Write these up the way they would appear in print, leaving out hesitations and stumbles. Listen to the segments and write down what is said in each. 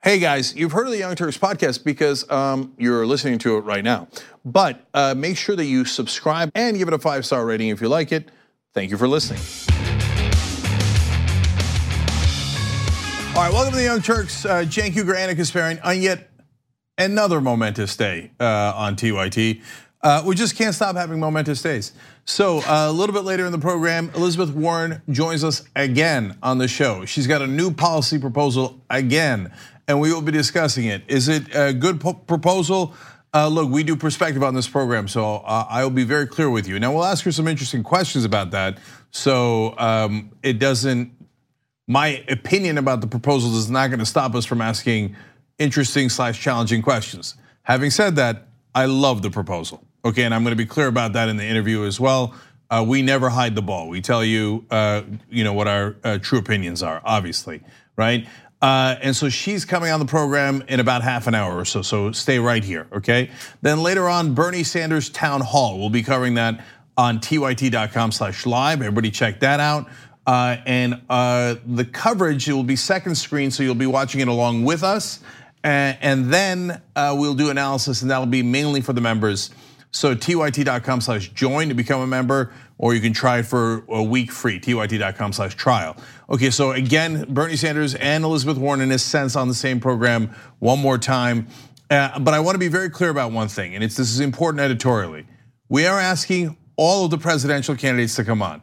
Hey guys, you've heard of the Young Turks podcast because you're listening to it right now. But make sure that you subscribe and give it a 5-star rating if you like it. Thank you for listening. All right, welcome to the Young Turks. Cenk Uygur, Ana Kasparian, on yet another momentous day on TYT. We just can't stop having momentous days. So a little bit later in the program, Elizabeth Warren joins us again on the show. She's got a new policy proposal again, and we will be discussing it. Is it a good proposal? Look, we do perspective on this program, so I will be very clear with you. Now, we'll ask her some interesting questions about that, so it doesn't, my opinion about the proposal is not gonna stop us from asking interesting / challenging questions. Having said that, I love the proposal, okay? And I'm gonna be clear about that in the interview as well. We never hide the ball. We tell you, what our true opinions are, obviously, right? And so she's coming on the program in about half an hour or so stay right here, okay? Then later on, Bernie Sanders Town Hall. We'll be covering that on tyt.com/live. Everybody check that out. And the coverage, it will be second screen, so you'll be watching it along with us. And then we'll do analysis, and that'll be mainly for the members. So tyt.com/join to become a member, or you can try it for a week free, tyt.com/trial. Okay, so again, Bernie Sanders and Elizabeth Warren in a sense on the same program one more time. But I wanna be very clear about one thing, and this is important editorially. We are asking all of the presidential candidates to come on.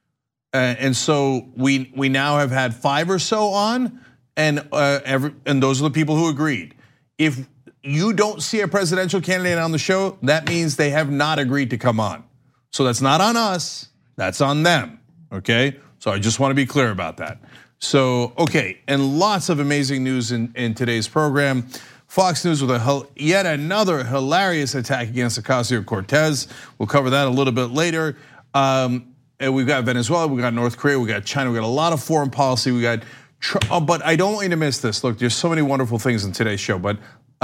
And so we now have had 5 or so on, and those are the people who agreed. If you don't see a presidential candidate on the show, that means they have not agreed to come on. So that's not on us, that's on them, okay? So I just wanna be clear about that. So, okay, and lots of amazing news in today's program. Fox News with yet another hilarious attack against Ocasio-Cortez. We'll cover that a little bit later. And we've got Venezuela, we got North Korea, we got China, we got a lot of foreign policy, we got, but I don't want you to miss this. Look, there's so many wonderful things in today's show, but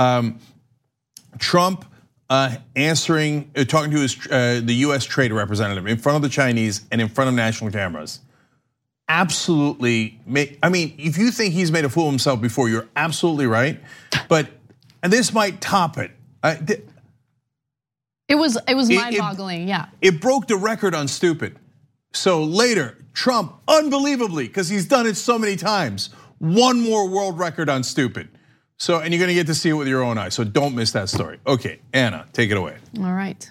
Trump talking to the US trade representative in front of the Chinese and in front of national cameras. Absolutely, I mean, if you think he's made a fool of himself before, you're absolutely right, and this might top it. It was mind-boggling, yeah. It broke the record on stupid. So later, Trump, unbelievably, because he's done it so many times, one more world record on stupid. So, and you're gonna get to see it with your own eyes, so don't miss that story. Okay, Ana, take it away. All right.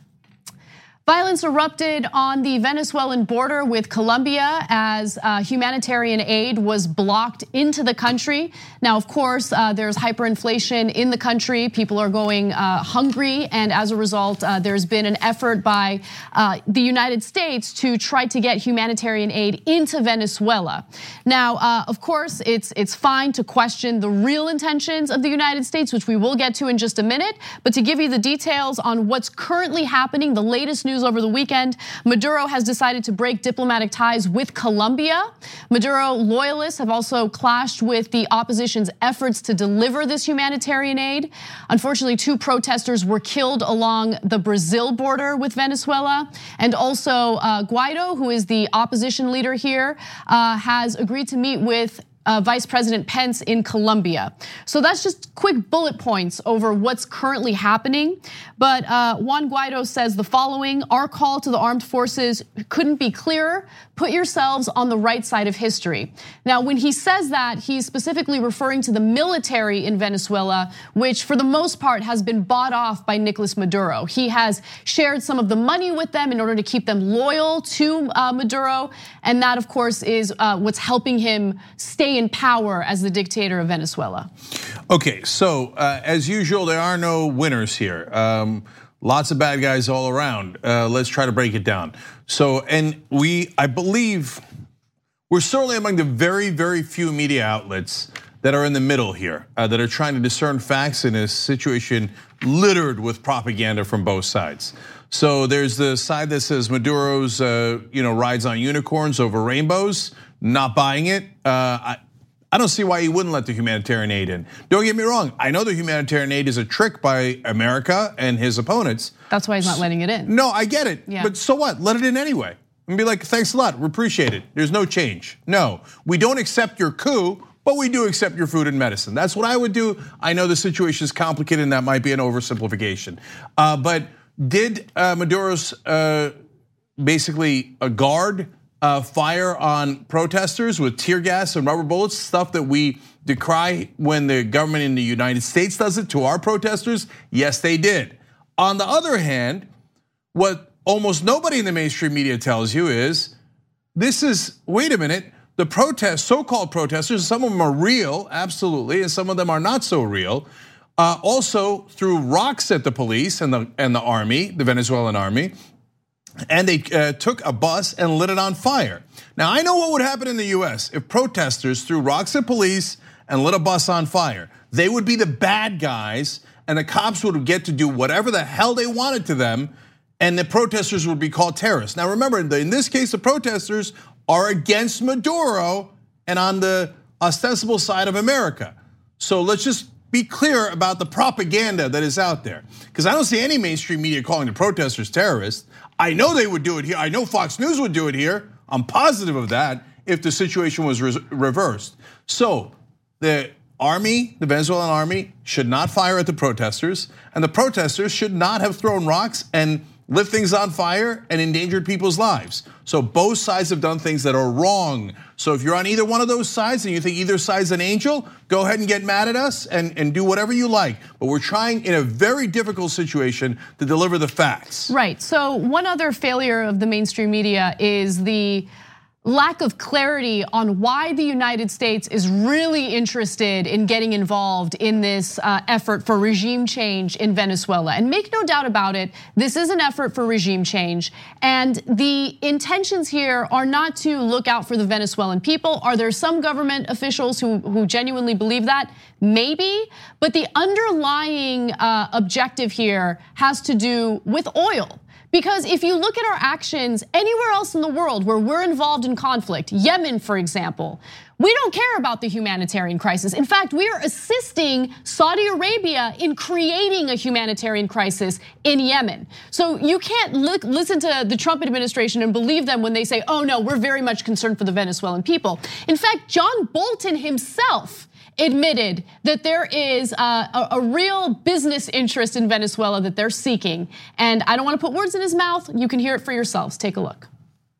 Violence erupted on the Venezuelan border with Colombia as humanitarian aid was blocked into the country. Now, of course, there's hyperinflation in the country. People are going hungry, and as a result, there's been an effort by the United States to try to get humanitarian aid into Venezuela. Now, of course, it's fine to question the real intentions of the United States, which we will get to in just a minute. But to give you the details on what's currently happening, the latest news over the weekend, Maduro has decided to break diplomatic ties with Colombia. Maduro loyalists have also clashed with the opposition's efforts to deliver this humanitarian aid. Unfortunately, 2 protesters were killed along the Brazil border with Venezuela. And also Guaido, who is the opposition leader here, has agreed to meet with Vice President Pence in Colombia. So that's just quick bullet points over what's currently happening. But Juan Guaido says the following: our call to the armed forces couldn't be clearer. Put yourselves on the right side of history. Now, when he says that, he's specifically referring to the military in Venezuela, which for the most part has been bought off by Nicolas Maduro. He has shared some of the money with them in order to keep them loyal to Maduro. And that, of course, is what's helping him stay in power as the dictator of Venezuela. Okay, so as usual, there are no winners here. Lots of bad guys all around. Let's try to break it down. So, and I believe we're certainly among the very, very few media outlets that are in the middle here, that are trying to discern facts in a situation littered with propaganda from both sides. So there's the side that says Maduro's rides on unicorns over rainbows, not buying it. I don't see why he wouldn't let the humanitarian aid in. Don't get me wrong, I know the humanitarian aid is a trick by America and his opponents. That's why he's not letting it in. No, I get it, yeah. But so what? Let it in anyway. And be like, thanks a lot, we appreciate it. There's no change. No, we don't accept your coup, but we do accept your food and medicine. That's what I would do. I know the situation is complicated and that might be an oversimplification. But did Maduro's basically a guard fire on protesters with tear gas and rubber bullets, stuff that we decry when the government in the United States does it to our protesters? Yes, they did. On the other hand, what almost nobody in the mainstream media tells you is, wait a minute, the protests, so-called protesters, some of them are real, absolutely, and some of them are not so real, also threw rocks at the police and the army, the Venezuelan army, and they took a bus and lit it on fire. Now, I know what would happen in the US if protesters threw rocks at police and lit a bus on fire. They would be the bad guys, and the cops would get to do whatever the hell they wanted to them, and the protesters would be called terrorists. Now, remember, in this case, the protesters are against Maduro and on the ostensible side of America. So let's just be clear about the propaganda that is out there. Because I don't see any mainstream media calling the protesters terrorists. I know they would do it here. I know Fox News would do it here. I'm positive of that if the situation was reversed. So the army, the Venezuelan army, should not fire at the protesters, and the protesters should not have thrown rocks and lit things on fire and endangered people's lives. So both sides have done things that are wrong. So if you're on either one of those sides and you think either side's an angel, go ahead and get mad at us and do whatever you like. But we're trying in a very difficult situation to deliver the facts. Right, so one other failure of the mainstream media is the lack of clarity on why the United States is really interested in getting involved in this effort for regime change in Venezuela. And make no doubt about it, this is an effort for regime change. And the intentions here are not to look out for the Venezuelan people. Are there some government officials who genuinely believe that? Maybe, but the underlying objective here has to do with oil. Because if you look at our actions anywhere else in the world where we're involved in conflict, Yemen, for example, we don't care about the humanitarian crisis. In fact, we are assisting Saudi Arabia in creating a humanitarian crisis in Yemen. So you can't listen to the Trump administration and believe them when they say, oh no, we're very much concerned for the Venezuelan people. In fact, John Bolton himself admitted that there is a real business interest in Venezuela that they're seeking. And I don't want to put words in his mouth. You can hear it for yourselves. Take a look.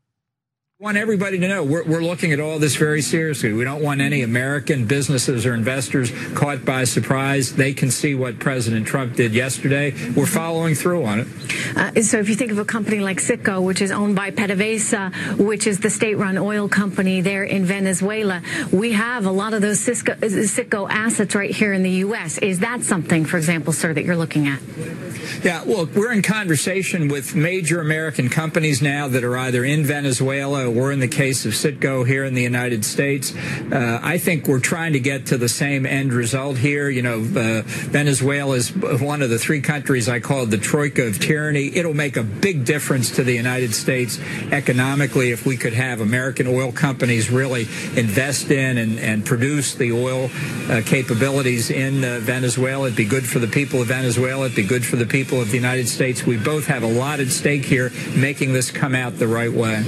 I want everybody to know we're looking at all this very seriously. We don't want any American businesses or investors caught by surprise. They can see what President Trump did yesterday. We're following through on it. So if you think of a company like Citgo, which is owned by PDVSA, which is the state-run oil company there in Venezuela, we have a lot of those Citgo assets right here in the U.S. Is that something, for example, sir, that you're looking at? Yeah, well, we're in conversation with major American companies now that are either in Venezuela or in the case of Citgo here in the United States. I think we're trying to get to the same end result here. You know, Venezuela is one of the three countries I call the troika of tyranny. It'll make a big difference to the United States economically if we could have American oil companies really invest in and produce the oil capabilities in Venezuela. It'd be good for the people of Venezuela. It'd be good for the people of the United States. We both have a lot at stake here, making this come out the right way.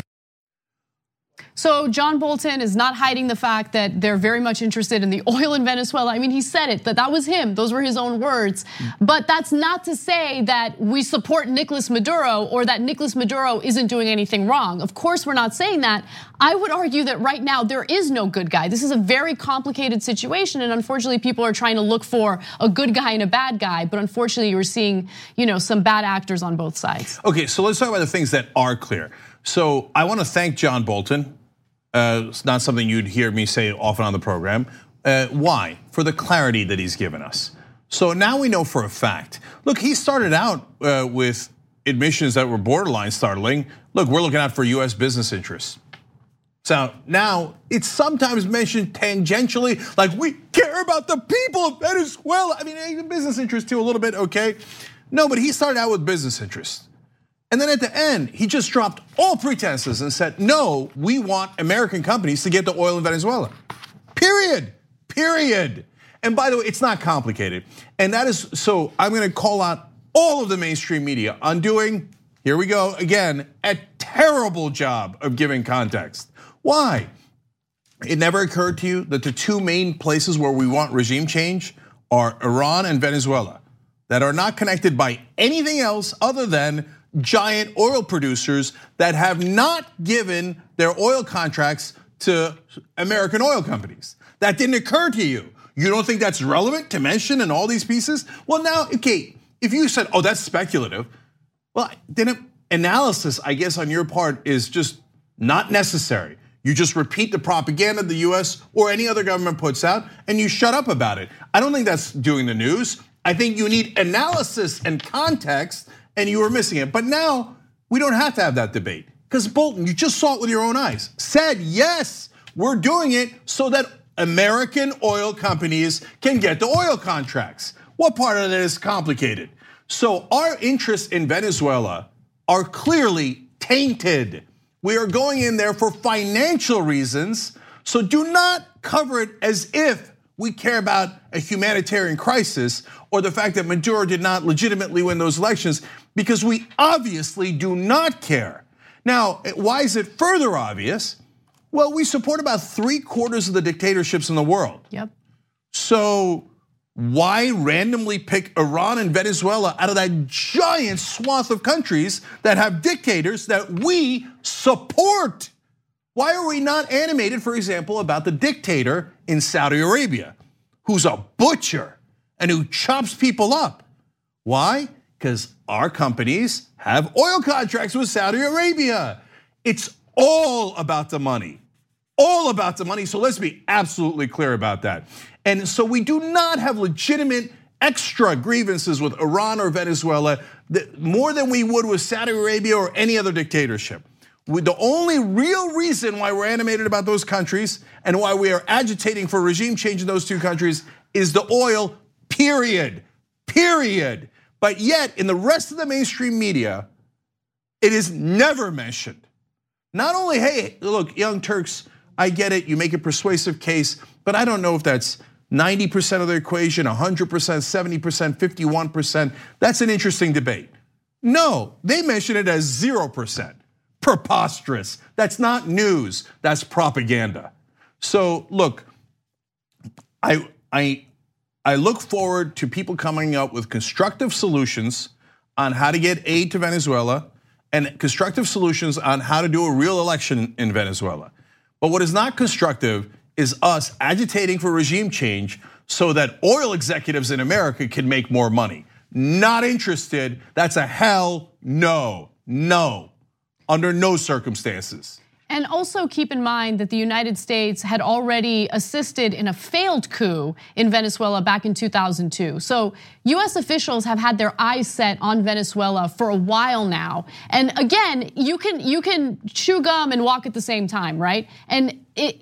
So John Bolton is not hiding the fact that they're very much interested in the oil in Venezuela. I mean, he said it, that was him. Those were his own words. But that's not to say that we support Nicolas Maduro or that Nicolas Maduro isn't doing anything wrong. Of course, we're not saying that. I would argue that right now there is no good guy. This is a very complicated situation, and unfortunately, people are trying to look for a good guy and a bad guy. But unfortunately, you're seeing, some bad actors on both sides. Okay, so let's talk about the things that are clear. So I want to thank John Bolton. It's not something you'd hear me say often on the program. Why? For the clarity that he's given us. So now we know for a fact. Look, he started out with admissions that were borderline startling. Look, we're looking out for US business interests. So now it's sometimes mentioned tangentially, like we care about the people of Venezuela. I mean, business interests too, a little bit, okay? No, but he started out with business interests. And then at the end, he just dropped all pretenses and said, no, we want American companies to get the oil in Venezuela. Period. And by the way, it's not complicated. And that is, so I'm gonna call out all of the mainstream media on doing, here we go again, a terrible job of giving context. Why? it never occurred to you that the two main places where we want regime change are Iran and Venezuela, that are not connected by anything else other than giant oil producers that have not given their oil contracts to American oil companies? That didn't occur to you. You don't think that's relevant to mention in all these pieces? Well, now, okay, if you said, oh, that's speculative, well, then analysis, I guess, on your part is just not necessary. You just repeat the propaganda the US or any other government puts out and you shut up about it. I don't think that's doing the news. I think you need analysis and context, and you were missing it. But now we don't have to have that debate because Bolton, you just saw it with your own eyes, said, yes, we're doing it so that American oil companies can get the oil contracts. What part of that is complicated? So our interests in Venezuela are clearly tainted. We are going in there for financial reasons, so do not cover it as if we care about a humanitarian crisis or the fact that Maduro did not legitimately win those elections, because we obviously do not care. Now, why is it further obvious? Well, we support about 3/4 of the dictatorships in the world. Yep. So why randomly pick Iran and Venezuela out of that giant swath of countries that have dictators that we support? Why are we not animated, for example, about the dictator in Saudi Arabia, who's a butcher and who chops people up? Why? Because our companies have oil contracts with Saudi Arabia. It's all about the money. All about the money, so let's be absolutely clear about that. And so we do not have legitimate extra grievances with Iran or Venezuela more than we would with Saudi Arabia or any other dictatorship. The only real reason why we're animated about those countries and why we are agitating for regime change in those two countries is the oil, period. But yet, in the rest of the mainstream media, it is never mentioned. Not only, hey, look, Young Turks, I get it, you make a persuasive case, but I don't know if that's 90% of the equation, 100%, 70%, 51%. That's an interesting debate. No, they mention it as 0%. Preposterous. That's not news, that's propaganda. So look, I look forward to people coming up with constructive solutions on how to get aid to Venezuela and constructive solutions on how to do a real election in Venezuela. But what is not constructive is us agitating for regime change so that oil executives in America can make more money. Not interested, that's a hell no, under no circumstances. And also keep in mind that the United States had already assisted in a failed coup in Venezuela back in 2002. So US officials have had their eyes set on Venezuela for a while now. And again, you can chew gum and walk at the same time, right? And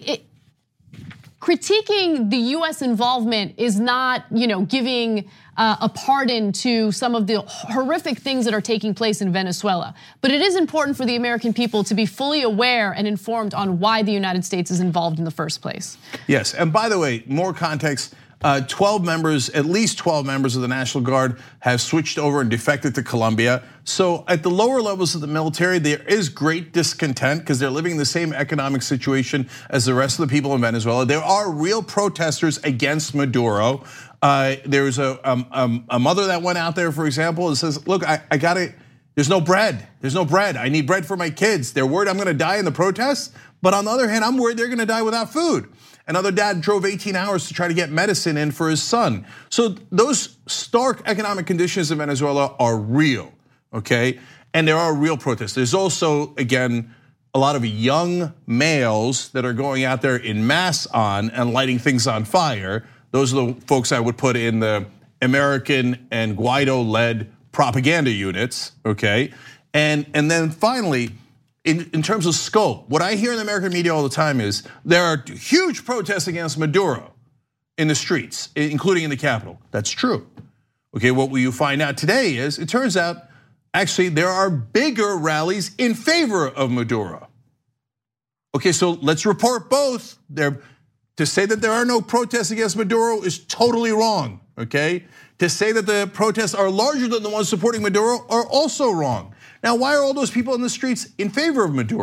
critiquing the US involvement is not, giving a pardon to some of the horrific things that are taking place in Venezuela. But it is important for the American people to be fully aware and informed on why the United States is involved in the first place. Yes, and by the way, more context, at least 12 members of the National Guard have switched over and defected to Colombia. So at the lower levels of the military, there is great discontent because they're living in the same economic situation as the rest of the people in Venezuela. There are real protesters against Maduro. There's a mother that went out there, for example, and says, look, I got it. There's no bread. I need bread for my kids. They're worried I'm gonna die in the protests. But on the other hand, I'm worried they're gonna die without food. Another dad drove 18 hours to try to get medicine in for his son. So those stark economic conditions in Venezuela are real, okay? And there are real protests. There's also, again, a lot of young males that are going out there in mass and lighting things on fire. Those are the folks I would put in the American and Guaido-led propaganda units, okay? And then finally, in terms of scope, what I hear in the American media all the time is there are huge protests against Maduro in the streets, including in the Capitol. That's true. Okay, what you find out today is, it turns out, actually there are bigger rallies in favor of Maduro. Okay, so let's report both. To say that there are no protests against Maduro is totally wrong, okay? To say that the protests are larger than the ones supporting Maduro are also wrong. Now, why are all those people in the streets in favor of Maduro?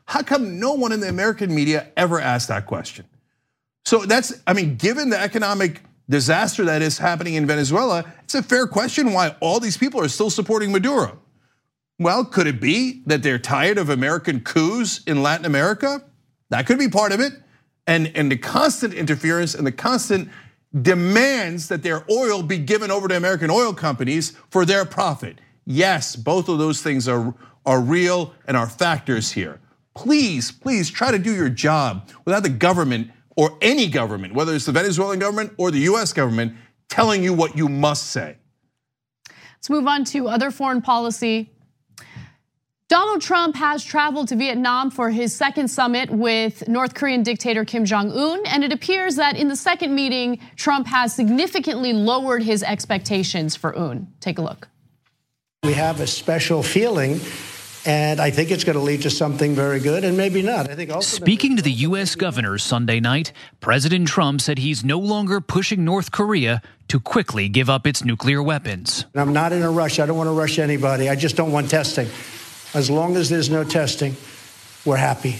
How come no one in the American media ever asked that question? So given the economic disaster that is happening in Venezuela, it's a fair question why all these people are still supporting Maduro. Well, could it be that they're tired of American coups in Latin America? That could be part of it. And the constant interference and the constant demands that their oil be given over to American oil companies for their profit. Yes, both of those things are real and are factors here. Please try to do your job without the government or any government, whether it's the Venezuelan government or the US government, telling you what you must say. Let's move on to other foreign policy. Donald Trump has traveled to Vietnam for his second summit with North Korean dictator Kim Jong-un, and it appears that in the second meeting, Trump has significantly lowered his expectations for Un. Take a look. We have a special feeling, and I think it's going to lead to something very good, and maybe not. I think Speaking to the US governors Sunday night, President Trump said he's no longer pushing North Korea to quickly give up its nuclear weapons. I'm not in a rush. I don't want to rush anybody. I just don't want testing. As long as there's no testing, we're happy.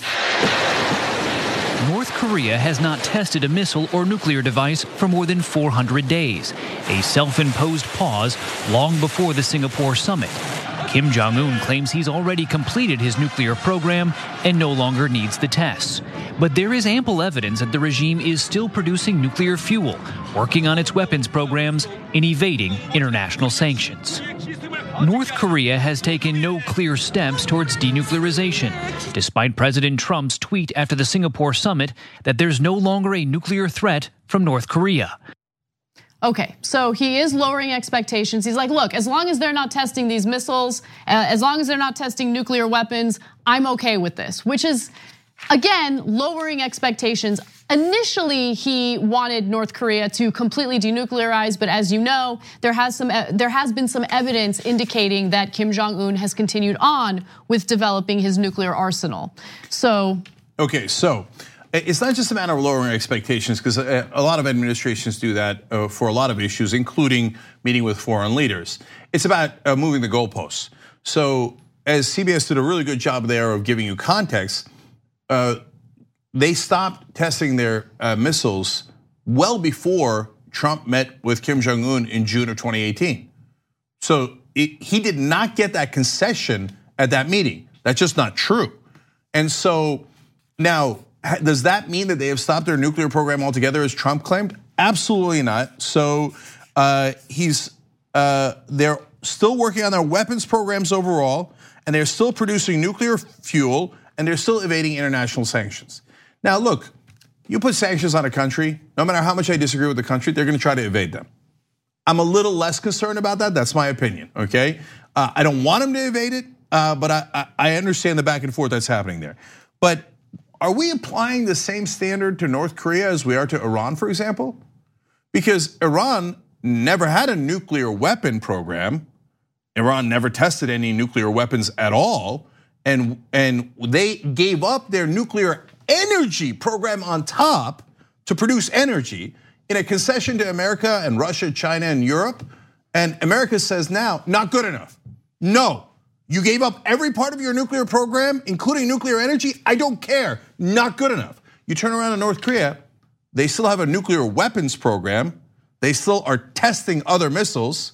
North Korea has not tested a missile or nuclear device for more than 400 days, a self-imposed pause long before the Singapore summit. Kim Jong-un claims he's already completed his nuclear program and no longer needs the tests. But there is ample evidence that the regime is still producing nuclear fuel, working on its weapons programs, and evading international sanctions. North Korea has taken no clear steps towards denuclearization, despite President Trump's tweet after the Singapore summit that there's no longer a nuclear threat from North Korea. Okay, so he is lowering expectations. He's like, look, as long as they're not testing these missiles, as long as they're not testing nuclear weapons, I'm okay with this, which is, again, lowering expectations. Initially, he wanted North Korea to completely denuclearize, but as you know, there has been some evidence indicating that Kim Jong-un has continued on with developing his nuclear arsenal. So, okay, so it's not just a matter of lowering expectations, because a lot of administrations do that for a lot of issues, including meeting with foreign leaders. It's about moving the goalposts. So, as CBS did a really good job there of giving you context, they stopped testing their missiles well before Trump met with Kim Jong-un in June of 2018. So he did not get that concession at that meeting. That's just not true. And so now, does that mean that they have stopped their nuclear program altogether, as Trump claimed? Absolutely not. So they're still working on their weapons programs overall, and they're still producing nuclear fuel, and they're still evading international sanctions. Now look, you put sanctions on a country, no matter how much I disagree with the country, they're gonna try to evade them. I'm a little less concerned about that, that's my opinion, okay? I don't want them to evade it, but I understand the back and forth that's happening there. But are we applying the same standard to North Korea as we are to Iran, for example? Because Iran never had a nuclear weapon program. Iran never tested any nuclear weapons at all. And they gave up their nuclear energy program on top to produce energy in a concession to America and Russia, China, and Europe. And America says now, not good enough. No, you gave up every part of your nuclear program, including nuclear energy. I don't care, not good enough. You turn around to North Korea, they still have a nuclear weapons program. They still are testing other missiles.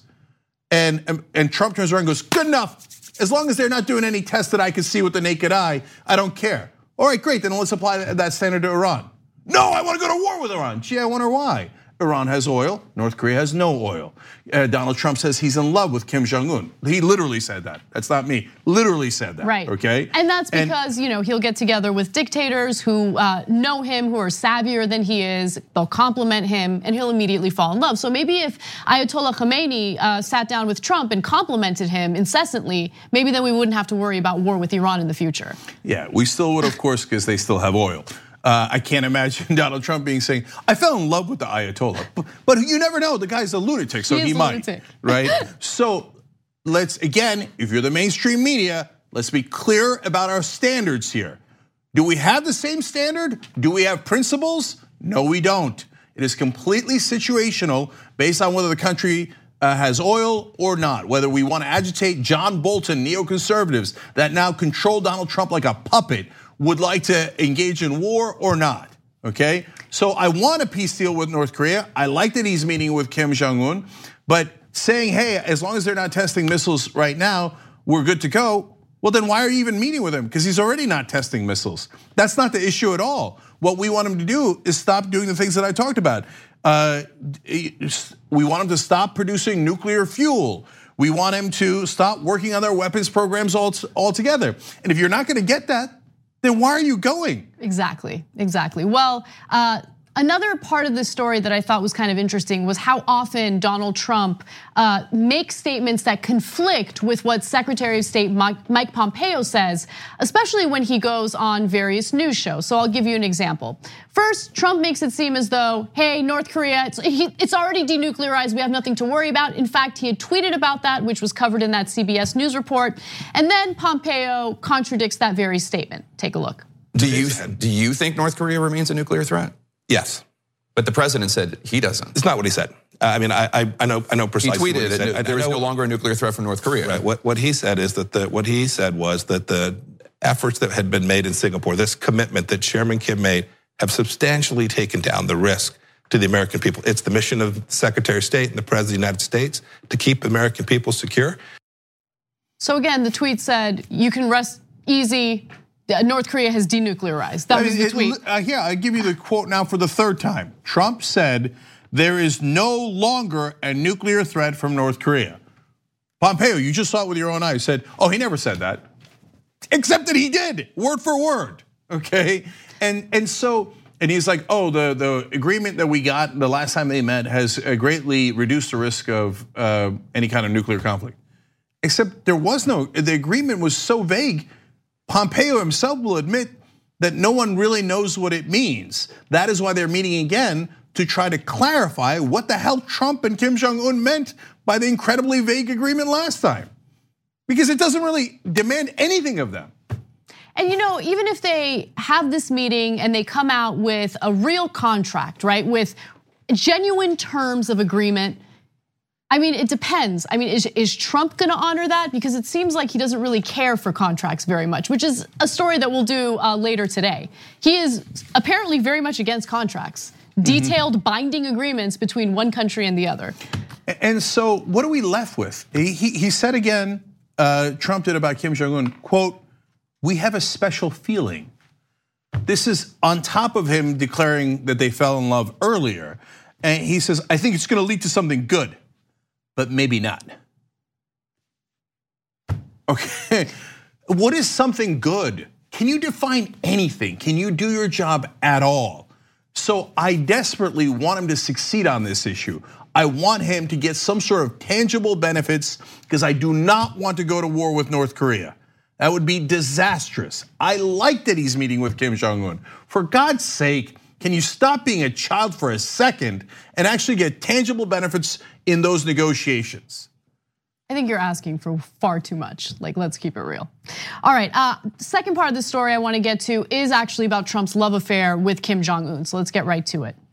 And Trump turns around and goes, good enough. As long as they're not doing any tests that I can see with the naked eye, I don't care. All right, great, then let's apply that standard to Iran. No, I want to go to war with Iran. Gee, I wonder why. Iran has oil, North Korea has no oil. Donald Trump says he's in love with Kim Jong-un. He literally said that. That's not me, literally said that, right? Okay. And that's because he'll get together with dictators who know him, who are savvier than he is. They'll compliment him and he'll immediately fall in love. So maybe if Ayatollah Khamenei sat down with Trump and complimented him incessantly, maybe then we wouldn't have to worry about war with Iran in the future. Yeah, we still would, of course, because they still have oil. I can't imagine Donald Trump saying, I fell in love with the Ayatollah. But you never know, the guy's a lunatic, so he might, right? So let's, again, if you're the mainstream media, let's be clear about our standards here. Do we have the same standard? Do we have principles? No, we don't. It is completely situational based on whether the country has oil or not, whether we want to agitate John Bolton, neoconservatives that now control Donald Trump like a puppet. would like to engage in war or not, okay? So I want a peace deal with North Korea. I like that he's meeting with Kim Jong-un, but saying, hey, as long as they're not testing missiles right now, we're good to go. Well, then why are you even meeting with him? Because he's already not testing missiles. That's not the issue at all. What we want him to do is stop doing the things that I talked about. We want him to stop producing nuclear fuel. We want him to stop working on their weapons programs altogether. And if you're not gonna get that, then why are you going? Exactly. Well, another part of this story that I thought was kind of interesting was how often Donald Trump makes statements that conflict with what Secretary of State Mike Pompeo says, especially when he goes on various news shows. So I'll give you an example. First, Trump makes it seem as though, hey, North Korea, it's already denuclearized, we have nothing to worry about. In fact, he had tweeted about that, which was covered in that CBS News report. And then Pompeo contradicts that very statement. Take a look. Do you think North Korea remains a nuclear threat? Yes. But the president said he doesn't. It's not what he said. I mean, I know precisely. He tweeted what he said. there is no longer a nuclear threat from North Korea. Right. What he said is that what he said was that the efforts that had been made in Singapore, this commitment that Chairman Kim made, have substantially taken down the risk to the American people. It's the mission of the Secretary of State and the President of the United States to keep American people secure. So again, the tweet said, you can rest easy. North Korea has denuclearized. That was the tweet. Here, I give you the quote now for the third time. Trump said, there is no longer a nuclear threat from North Korea. Pompeo, you just saw it with your own eyes, said, oh, he never said that. Except that he did, word for word, okay? And he's like, oh, the agreement that we got the last time they met has greatly reduced the risk of any kind of nuclear conflict. Except the agreement was so vague, Pompeo himself will admit that no one really knows what it means. That is why they're meeting again to try to clarify what the hell Trump and Kim Jong-un meant by the incredibly vague agreement last time. Because it doesn't really demand anything of them. And even if they have this meeting and they come out with a real contract, right, with genuine terms of agreement, I mean, it depends. I mean, is Trump gonna honor that? Because it seems like he doesn't really care for contracts very much, which is a story that we'll do later today. He is apparently very much against contracts, detailed binding agreements between one country and the other. And so what are we left with? He said again, Trump did about Kim Jong-un, quote, we have a special feeling. This is on top of him declaring that they fell in love earlier. And he says, I think it's gonna lead to something good, but maybe not. Okay, what is something good? Can you define anything? Can you do your job at all? So I desperately want him to succeed on this issue. I want him to get some sort of tangible benefits because I do not want to go to war with North Korea. That would be disastrous. I like that he's meeting with Kim Jong-un. For God's sake, can you stop being a child for a second and actually get tangible benefits in those negotiations? I think you're asking for far too much. Like, let's keep it real. All right, second part of the story I want to get to is actually about Trump's love affair with Kim Jong-un. So let's get right to it.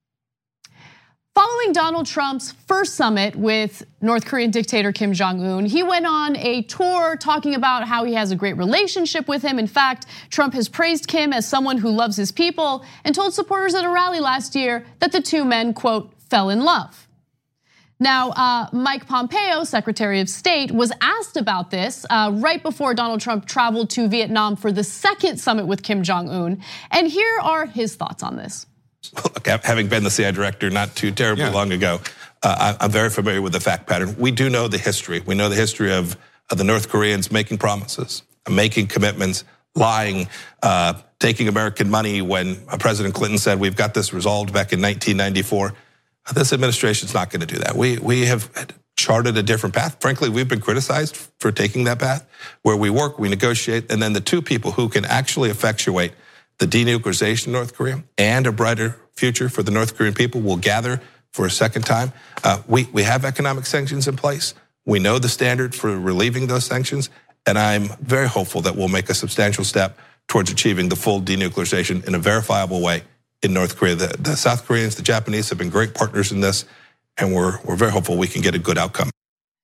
Following Donald Trump's first summit with North Korean dictator Kim Jong-un, he went on a tour talking about how he has a great relationship with him. In fact, Trump has praised Kim as someone who loves his people and told supporters at a rally last year that the two men, quote, fell in love. Now, Mike Pompeo, Secretary of State, was asked about this right before Donald Trump traveled to Vietnam for the second summit with Kim Jong-un. And here are his thoughts on this. Look, having been the CIA director not too terribly long ago, I'm very familiar with the fact pattern. We do know the history. We know the history of the North Koreans making promises, making commitments, lying, taking American money when President Clinton said we've got this resolved back in 1994. This administration's not going to do that. We have charted a different path. Frankly, we've been criticized for taking that path where we work, we negotiate, and then the two people who can actually effectuate the denuclearization of North Korea and a brighter future for the North Korean people will gather for a second time. We have economic sanctions in place. We know the standard for relieving those sanctions, and I'm very hopeful that we'll make a substantial step towards achieving the full denuclearization in a verifiable way in North Korea. The South Koreans, the Japanese have been great partners in this, and we're very hopeful we can get a good outcome.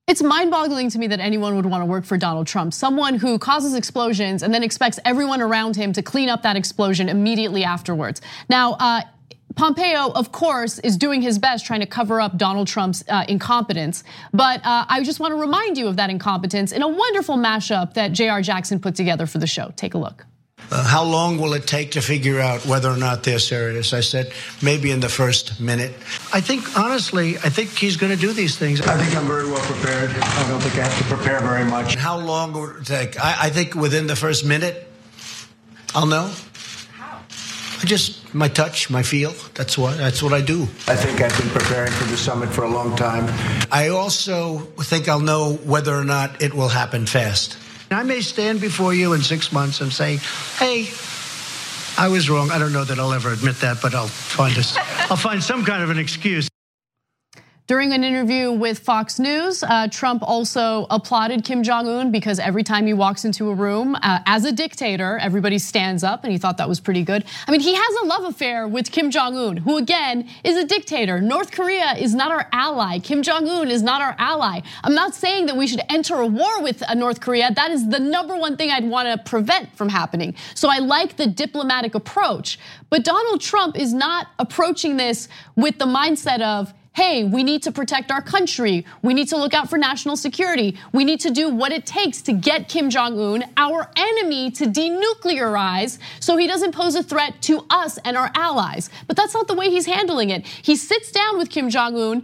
It's mind-boggling to me that anyone would want to work for Donald Trump, someone who causes explosions and then expects everyone around him to clean up that explosion immediately afterwards. Now, Pompeo, of course, is doing his best trying to cover up Donald Trump's incompetence. But I just want to remind you of that incompetence in a wonderful mashup that J.R. Jackson put together for the show. Take a look. How long will it take to figure out whether or not they're serious? I said, maybe in the first minute. I think, honestly, I think he's going to do these things. I think I'm very well prepared. I don't think I have to prepare very much. How long will it take? I think within the first minute, I'll know. How? My touch, my feel. That's what I do. I think I've been preparing for the summit for a long time. I also think I'll know whether or not it will happen fast. I may stand before you in 6 months and say, hey, I was wrong. I don't know that I'll ever admit that, but I'll find some kind of an excuse. During an interview with Fox News, Trump also applauded Kim Jong-un because every time he walks into a room as a dictator, everybody stands up, and he thought that was pretty good. I mean, he has a love affair with Kim Jong-un, who again is a dictator. North Korea is not our ally. Kim Jong-un is not our ally. I'm not saying that we should enter a war with North Korea. That is the #1 thing I'd want to prevent from happening. So I like the diplomatic approach. But Donald Trump is not approaching this with the mindset of, hey, we need to protect our country. We need to look out for national security. We need to do what it takes to get Kim Jong-un, our enemy, to denuclearize so he doesn't pose a threat to us and our allies. But that's not the way he's handling it. He sits down with Kim Jong-un,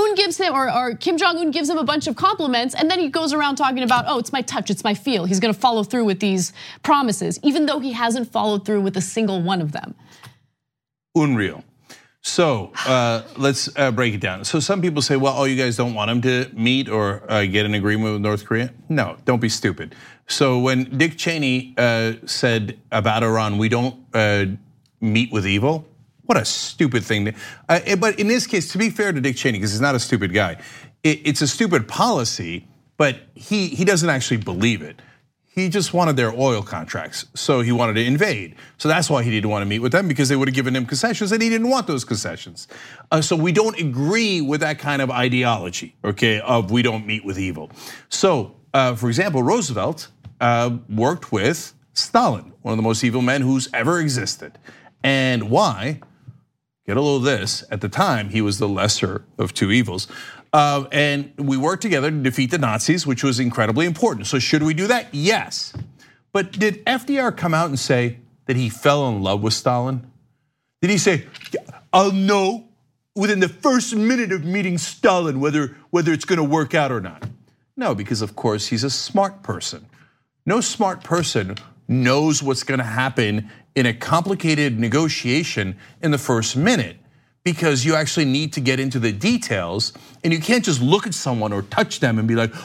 Kim Jong-un gives him a bunch of compliments, and then he goes around talking about, oh, it's my touch, it's my feel. He's gonna follow through with these promises, even though he hasn't followed through with a single one of them. Unreal. So let's break it down. So some people say, well, oh, you guys don't want him to meet or get an agreement with North Korea? No, don't be stupid. So when Dick Cheney said about Iran, we don't meet with evil, what a stupid thing. But in this case, to be fair to Dick Cheney, because he's not a stupid guy, it's a stupid policy, but he doesn't actually believe it. He just wanted their oil contracts, so he wanted to invade. So that's why he didn't want to meet with them, because they would have given him concessions and he didn't want those concessions. So we don't agree with that kind of ideology, okay, of we don't meet with evil. So, for example, Roosevelt worked with Stalin, one of the most evil men who's ever existed. And why? Get a little of this. At the time, he was the lesser of two evils. And we worked together to defeat the Nazis, which was incredibly important. So should we do that? Yes. But did FDR come out and say that he fell in love with Stalin? Did he say, I'll know within the first minute of meeting Stalin whether it's gonna work out or not? No, because of course he's a smart person. No smart person knows what's gonna happen in a complicated negotiation in the first minute, because you actually need to get into the details, and you can't just look at someone or touch them and be like,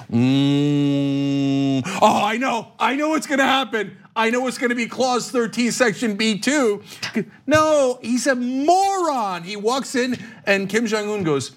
oh, I know what's gonna happen. I know it's gonna be clause 13, section B2. No, he's a moron. He walks in and Kim Jong-un goes,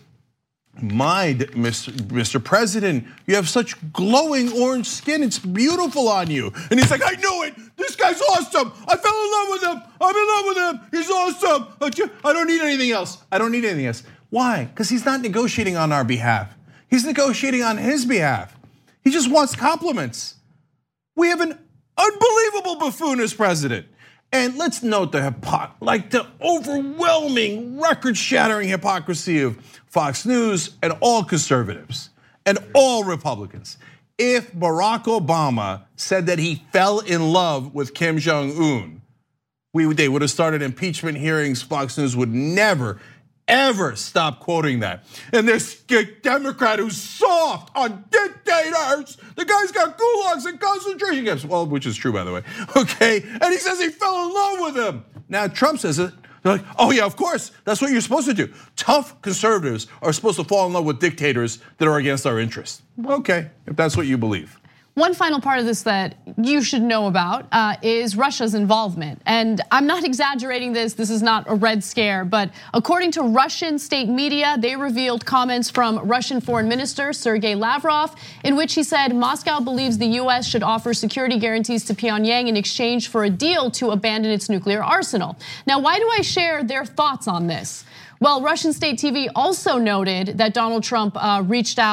Mr. President, you have such glowing orange skin, it's beautiful on you. And he's like, I knew it, this guy's awesome. I fell in love with him, I'm in love with him, he's awesome. I don't need anything else, Why? Because he's not negotiating on our behalf. He's negotiating on his behalf. He just wants compliments. We have an unbelievable buffoon as president. And let's note the overwhelming, record-shattering hypocrisy of Fox News and all conservatives and all Republicans. If Barack Obama said that he fell in love with Kim Jong-un, they would have started impeachment hearings. Fox News would never, ever stop quoting that. And this Democrat who's soft on dictators, the guy's got gulags and concentration camps, well, which is true, by the way, okay? And he says he fell in love with him. Now Trump says it. They're like, oh yeah, of course, that's what you're supposed to do. Tough conservatives are supposed to fall in love with dictators that are against our interests. Okay, if that's what you believe. One final part of this that you should know about is Russia's involvement. And I'm not exaggerating this is not a red scare, but according to Russian state media, they revealed comments from Russian Foreign Minister Sergei Lavrov, in which he said Moscow believes the US should offer security guarantees to Pyongyang in exchange for a deal to abandon its nuclear arsenal. Now, why do I share their thoughts on this? Well, Russian state TV also noted that Donald Trump reached out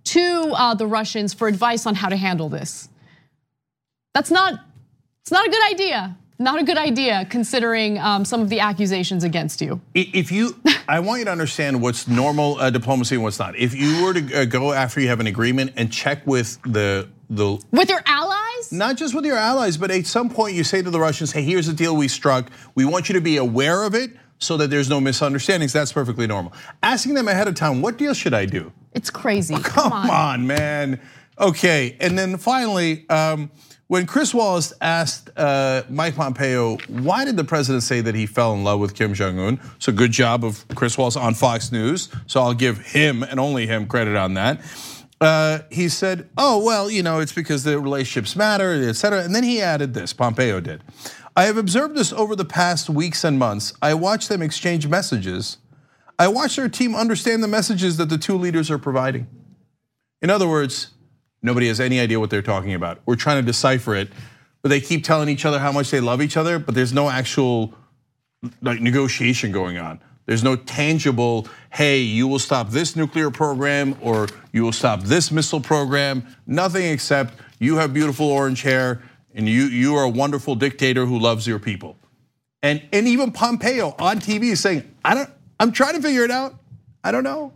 to the Russians for advice on how to handle this. It's not a good idea. Not a good idea considering some of the accusations against you. I want you to understand what's normal diplomacy and what's not. If you were to go after you have an agreement and check with with your allies? Not just with your allies, but at some point you say to the Russians, hey, here's the deal we struck. We want you to be aware of it so that there's no misunderstandings. That's perfectly normal. Asking them ahead of time, what deal should I do? It's crazy. Oh, come on, man. Okay, and then finally, when Chris Wallace asked Mike Pompeo, why did the president say that he fell in love with Kim Jong-un? So good job of Chris Wallace on Fox News. So I'll give him and only him credit on that. He said, oh, well, it's because the relationships matter, et cetera. And then he added this, Pompeo did. I have observed this over the past weeks and months. I watched them exchange messages. I watched our team understand the messages that the two leaders are providing. In other words, nobody has any idea what they're talking about. We're trying to decipher it, but they keep telling each other how much they love each other, but there's no actual negotiation going on. There's no tangible, hey, you will stop this nuclear program or you will stop this missile program. Nothing except you have beautiful orange hair and you are a wonderful dictator who loves your people. And even Pompeo on TV is saying, I'm trying to figure it out. I don't know.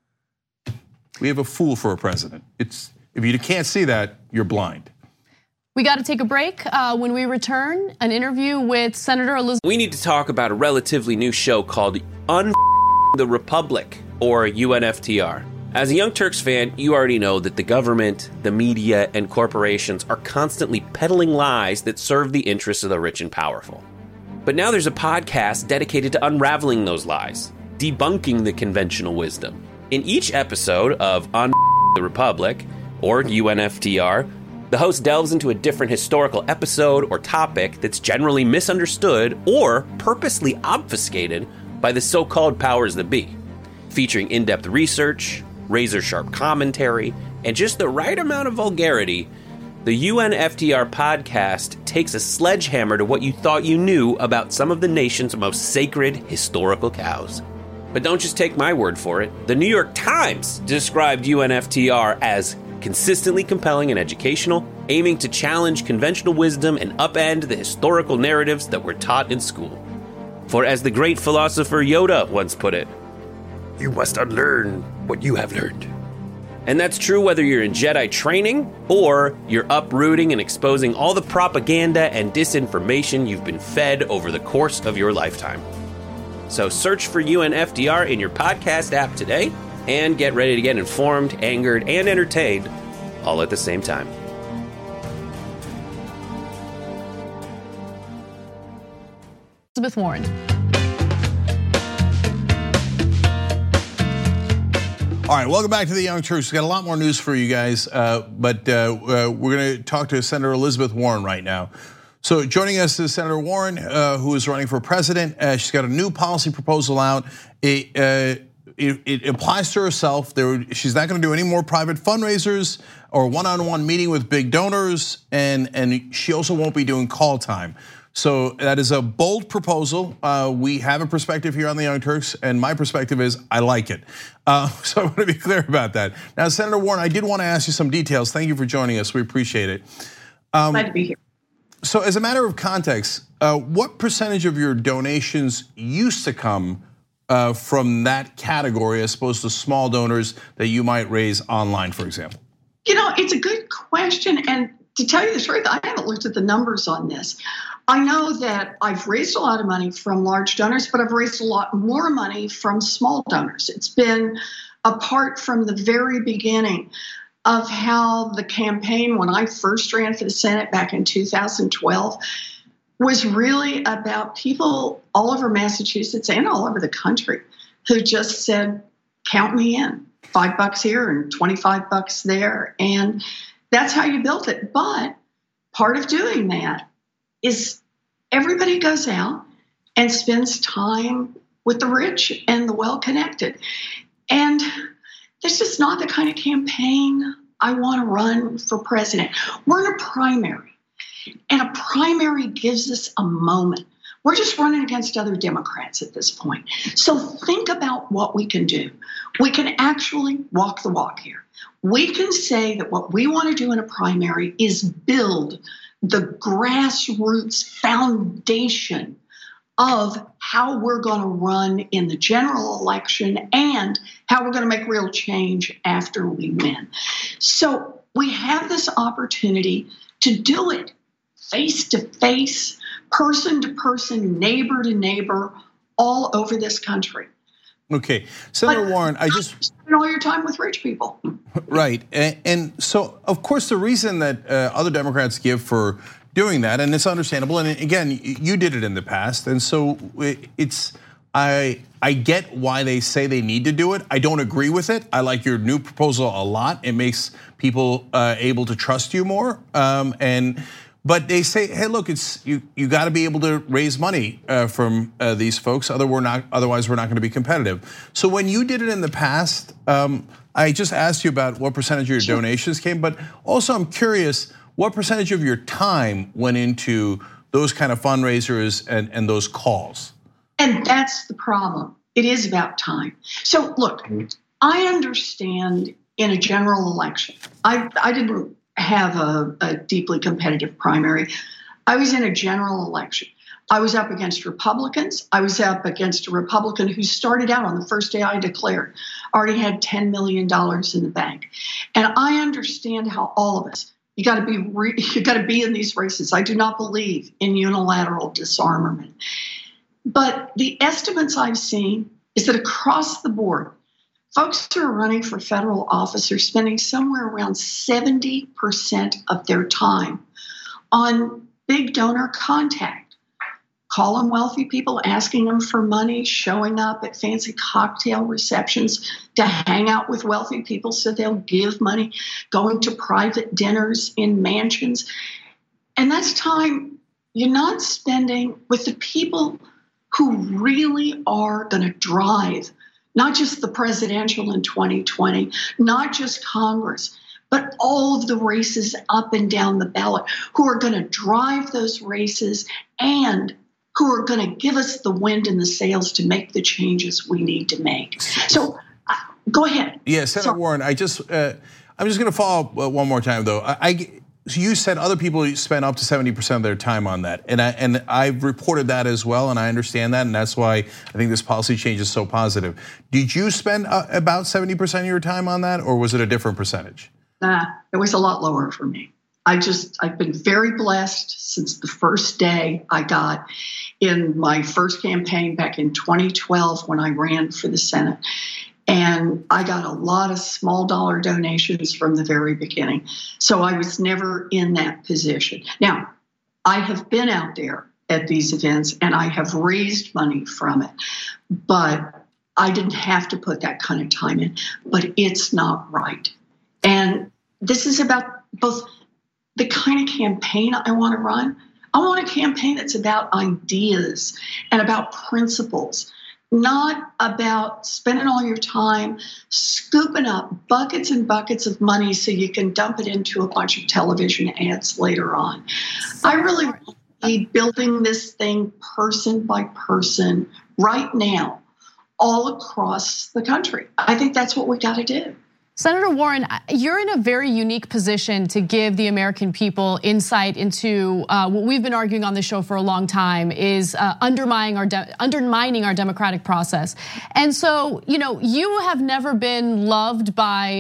We have a fool for a president. If you can't see that, you're blind. We got to take a break. When we return, an interview with Senator Elizabeth. We need to talk about a relatively new show called the Republic, or UNFTR. As a Young Turks fan, you already know that the government, the media, and corporations are constantly peddling lies that serve the interests of the rich and powerful. But now there's a podcast dedicated to unraveling those lies, debunking the conventional wisdom. In each episode of the Republic, or UNFTR, the host delves into a different historical episode or topic that's generally misunderstood or purposely obfuscated by the so-called powers that be. Featuring in-depth research, razor-sharp commentary, and just the right amount of vulgarity, the UNFTR podcast takes a sledgehammer to what you thought you knew about some of the nation's most sacred historical cows. But don't just take my word for it. The New York Times described UNFTR as consistently compelling and educational, aiming to challenge conventional wisdom and upend the historical narratives that were taught in school. For as the great philosopher Yoda once put it, you must unlearn what you have learned. And that's true whether you're in Jedi training or you're uprooting and exposing all the propaganda and disinformation you've been fed over the course of your lifetime. So search for UNFTR in your podcast app today and get ready to get informed, angered, and entertained all at the same time. Elizabeth Warren. All right, welcome back to the Young Turks. We've got a lot more news for you guys, but we're going to talk to Senator Elizabeth Warren right now. So joining us is Senator Warren, who is running for president. She's got a new policy proposal out. It applies to herself. She's not going to do any more private fundraisers or one-on-one meeting with big donors, and she also won't be doing call time. So that is a bold proposal. We have a perspective here on the Young Turks, and my perspective is I like it. So I want to be clear about that. Now, Senator Warren, I did want to ask you some details. Thank you for joining us. We appreciate it. Glad to be here. So as a matter of context, what percentage of your donations used to come from that category as opposed to small donors that you might raise online, for example? It's a good question. And to tell you the truth, I haven't looked at the numbers on this. I know that I've raised a lot of money from large donors, but I've raised a lot more money from small donors. It's been apart from the very beginning of how the campaign, when I first ran for the Senate back in 2012, was really about people all over Massachusetts and all over the country who just said, count me in, $5 here and $25 there. And that's how you built it. But part of doing that is everybody goes out and spends time with the rich and the well-connected. And this is not the kind of campaign I want to run for president. We're in a primary, and a primary gives us a moment We're just running against other Democrats at this point. So think about what we can do. We can actually walk the walk here. We can say that what we want to do in a primary is build the grassroots foundation of how we're going to run in the general election and how we're going to make real change after we win. So we have this opportunity to do it face to face, person to person, neighbor to neighbor, all over this country. Okay, Senator Warren, I just spend all your time with rich people. Right, and so of course the reason that other Democrats give for doing that, and it's understandable. And again, you did it in the past, and so it's I get why they say they need to do it. I don't agree with it. I like your new proposal a lot. It makes people able to trust you more, But they say, hey, look, it's you got to be able to raise money from these folks. Otherwise, we're not going to be competitive. So when you did it in the past, I just asked you about what percentage of your donations came, but also I'm curious what percentage of your time went into those kind of fundraisers and those calls. And that's the problem. It is about time. So look, I understand in a general election, I didn't have a deeply competitive primary. I was in a general election. I was up against Republicans. I was up against a Republican who started out on the first day I declared, already had $10 million in the bank. And I understand how all of us, you got to be in these races. I do not believe in unilateral disarmament. But the estimates I've seen is that across the board, folks who are running for federal office are spending somewhere around 70% of their time on big donor contact, calling wealthy people, asking them for money, showing up at fancy cocktail receptions to hang out with wealthy people so they'll give money, going to private dinners in mansions. And that's time you're not spending with the people who really are going to drive not just the presidential in 2020, not just Congress, but all of the races up and down the ballot who are going to drive those races and who are going to give us the wind in the sails to make the changes we need to make. So go ahead. Yeah, Senator Warren, I'm just going to follow up one more time though. So you said other people spend up to 70% of their time on that, and I've reported that as well, and I understand that, and that's why I think this policy change is so positive. Did you spend about 70% of your time on that, or was it a different percentage? It was a lot lower for me. I've been very blessed since the first day I got in my first campaign back in 2012 when I ran for the Senate. And I got a lot of small dollar donations from the very beginning. So I was never in that position. Now, I have been out there at these events and I have raised money from it, but I didn't have to put that kind of time in, but it's not right. And this is about both the kind of campaign I want to run. I want a campaign that's about ideas and about principles, not about spending all your time scooping up buckets and buckets of money so you can dump it into a bunch of television ads later on. I really want to be building this thing person by person right now, all across the country. I think that's what we got to do. Senator Warren, you're in a very unique position to give the American people insight into what we've been arguing on the show for a long time is undermining our democratic process. And so, you have never been loved by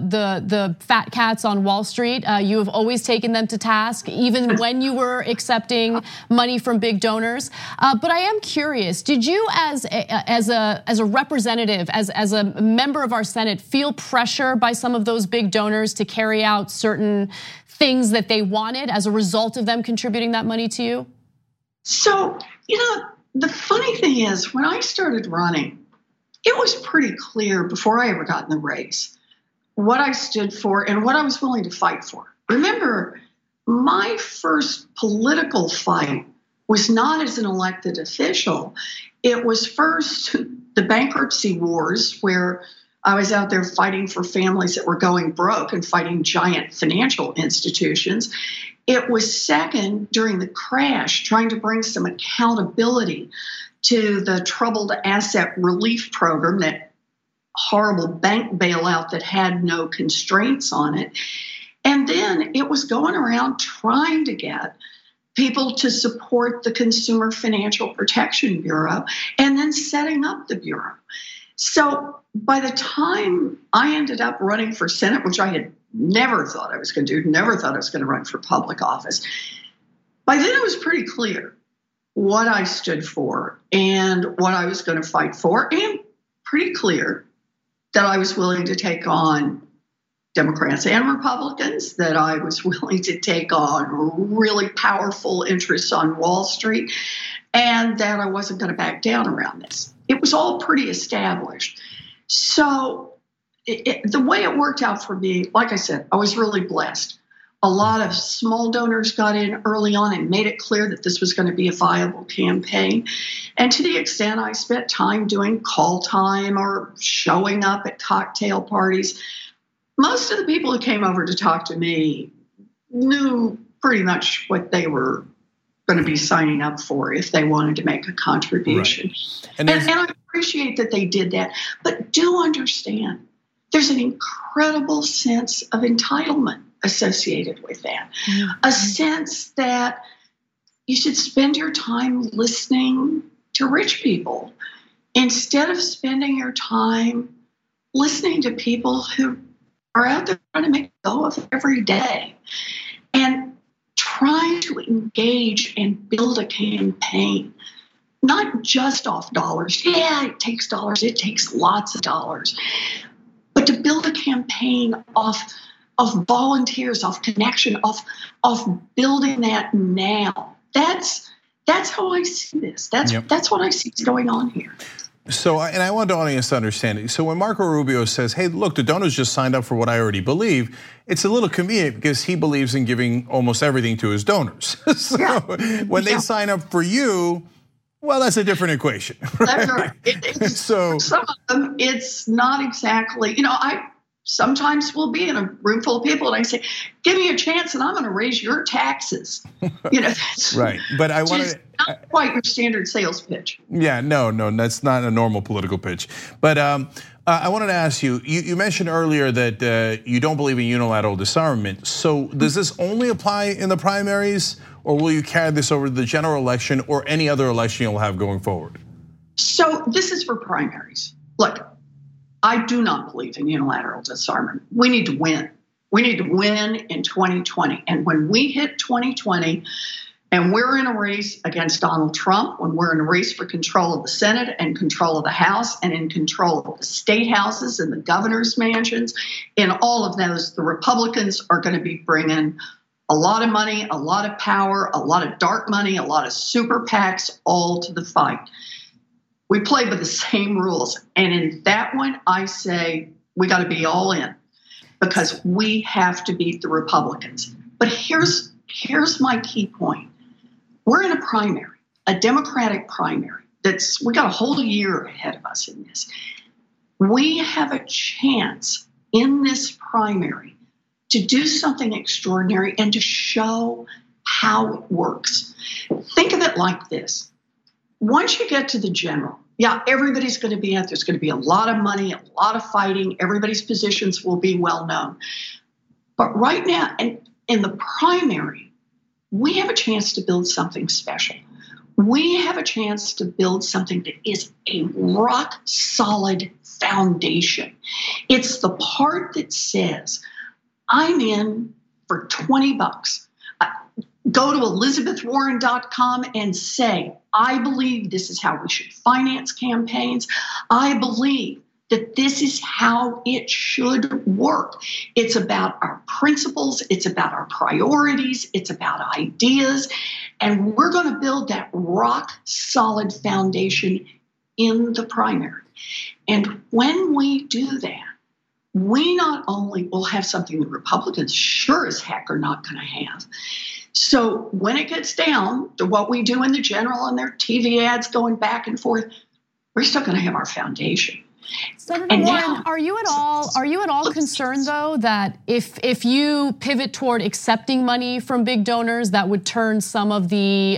the fat cats on Wall Street. You have always taken them to task, even when you were accepting money from big donors. But I am curious, did you as a representative, as a member of our Senate, feel pressure by some of those big donors to carry out certain things that they wanted as a result of them contributing that money to you? So, the funny thing is, when I started running, it was pretty clear before I ever got in the race what I stood for and what I was willing to fight for. Remember, my first political fight was not as an elected official. It was first the bankruptcy wars, where I was out there fighting for families that were going broke and fighting giant financial institutions. It was second during the crash, trying to bring some accountability to the troubled asset relief program, that horrible bank bailout that had no constraints on it. And then it was going around trying to get people to support the Consumer Financial Protection Bureau and then setting up the Bureau. So by the time I ended up running for Senate, which I had never thought I was going to do, never thought I was going to run for public office, by then it was pretty clear what I stood for and what I was going to fight for, and pretty clear that I was willing to take on Democrats and Republicans, that I was willing to take on really powerful interests on Wall Street, and that I wasn't going to back down around this. It was all pretty established. So the way it worked out for me, like I said, I was really blessed. A lot of small donors got in early on and made it clear that this was going to be a viable campaign. And to the extent I spent time doing call time or showing up at cocktail parties, most of the people who came over to talk to me knew pretty much what they were going to be signing up for if they wanted to make a contribution. Right. And I appreciate that they did that. But do understand, there's an incredible sense of entitlement associated with that. Mm-hmm. A sense that you should spend your time listening to rich people instead of spending your time listening to people who are out there trying to make a go of every day and trying to engage and build a campaign, not just off dollars. Yeah, it takes dollars. It takes lots of dollars. But to build a campaign off volunteers, off connection, off building that now. That's how I see this. That's what I see is going on here. So, and I want the audience to understand it. So when Marco Rubio says, hey, look, the donors just signed up for what I already believe, it's a little convenient because he believes in giving almost everything to his donors. So when they sign up for you, well, that's a different equation. That's right. So some of them, it's not exactly, I sometimes will be in a room full of people and I say, give me a chance and I'm going to raise your taxes. That's right. But I want to not quite your standard sales pitch. Yeah, no, that's not a normal political pitch. But I wanted to ask you, you mentioned earlier that you don't believe in unilateral disarmament. So does this only apply in the primaries, or will you carry this over to the general election or any other election you'll have going forward? So this is for primaries. Look, I do not believe in unilateral disarmament. We need to win. We need to win in 2020. And when we hit 2020 and we're in a race against Donald Trump, when we're in a race for control of the Senate and control of the House and in control of the state houses and the governor's mansions, in all of those, the Republicans are going to be bringing a lot of money, a lot of power, a lot of dark money, a lot of super PACs, all to the fight. We play by the same rules. And in that one, I say we got to be all in because we have to beat the Republicans. But here's my key point. We're in a primary, a Democratic primary. We got a whole year ahead of us in this. We have a chance in this primary to do something extraordinary and to show how it works. Think of it like this. Once you get to the general, everybody's going to be out. There's going to be a lot of money, a lot of fighting. Everybody's positions will be well known. But right now, and in the primary, we have a chance to build something special. We have a chance to build something that is a rock solid foundation. It's the part that says, I'm in for $20. Go to ElizabethWarren.com and say, I believe this is how we should finance campaigns. I believe that this is how it should work. It's about our principles. It's about our priorities. It's about ideas. And we're going to build that rock solid foundation in the primary. And when we do that, we not only will have something the Republicans sure as heck are not going to have. So when it gets down to what we do in the general and their TV ads going back and forth, we're still going to have our foundation. Senator Warren, are you at all concerned though that if you pivot toward accepting money from big donors, that would turn some of the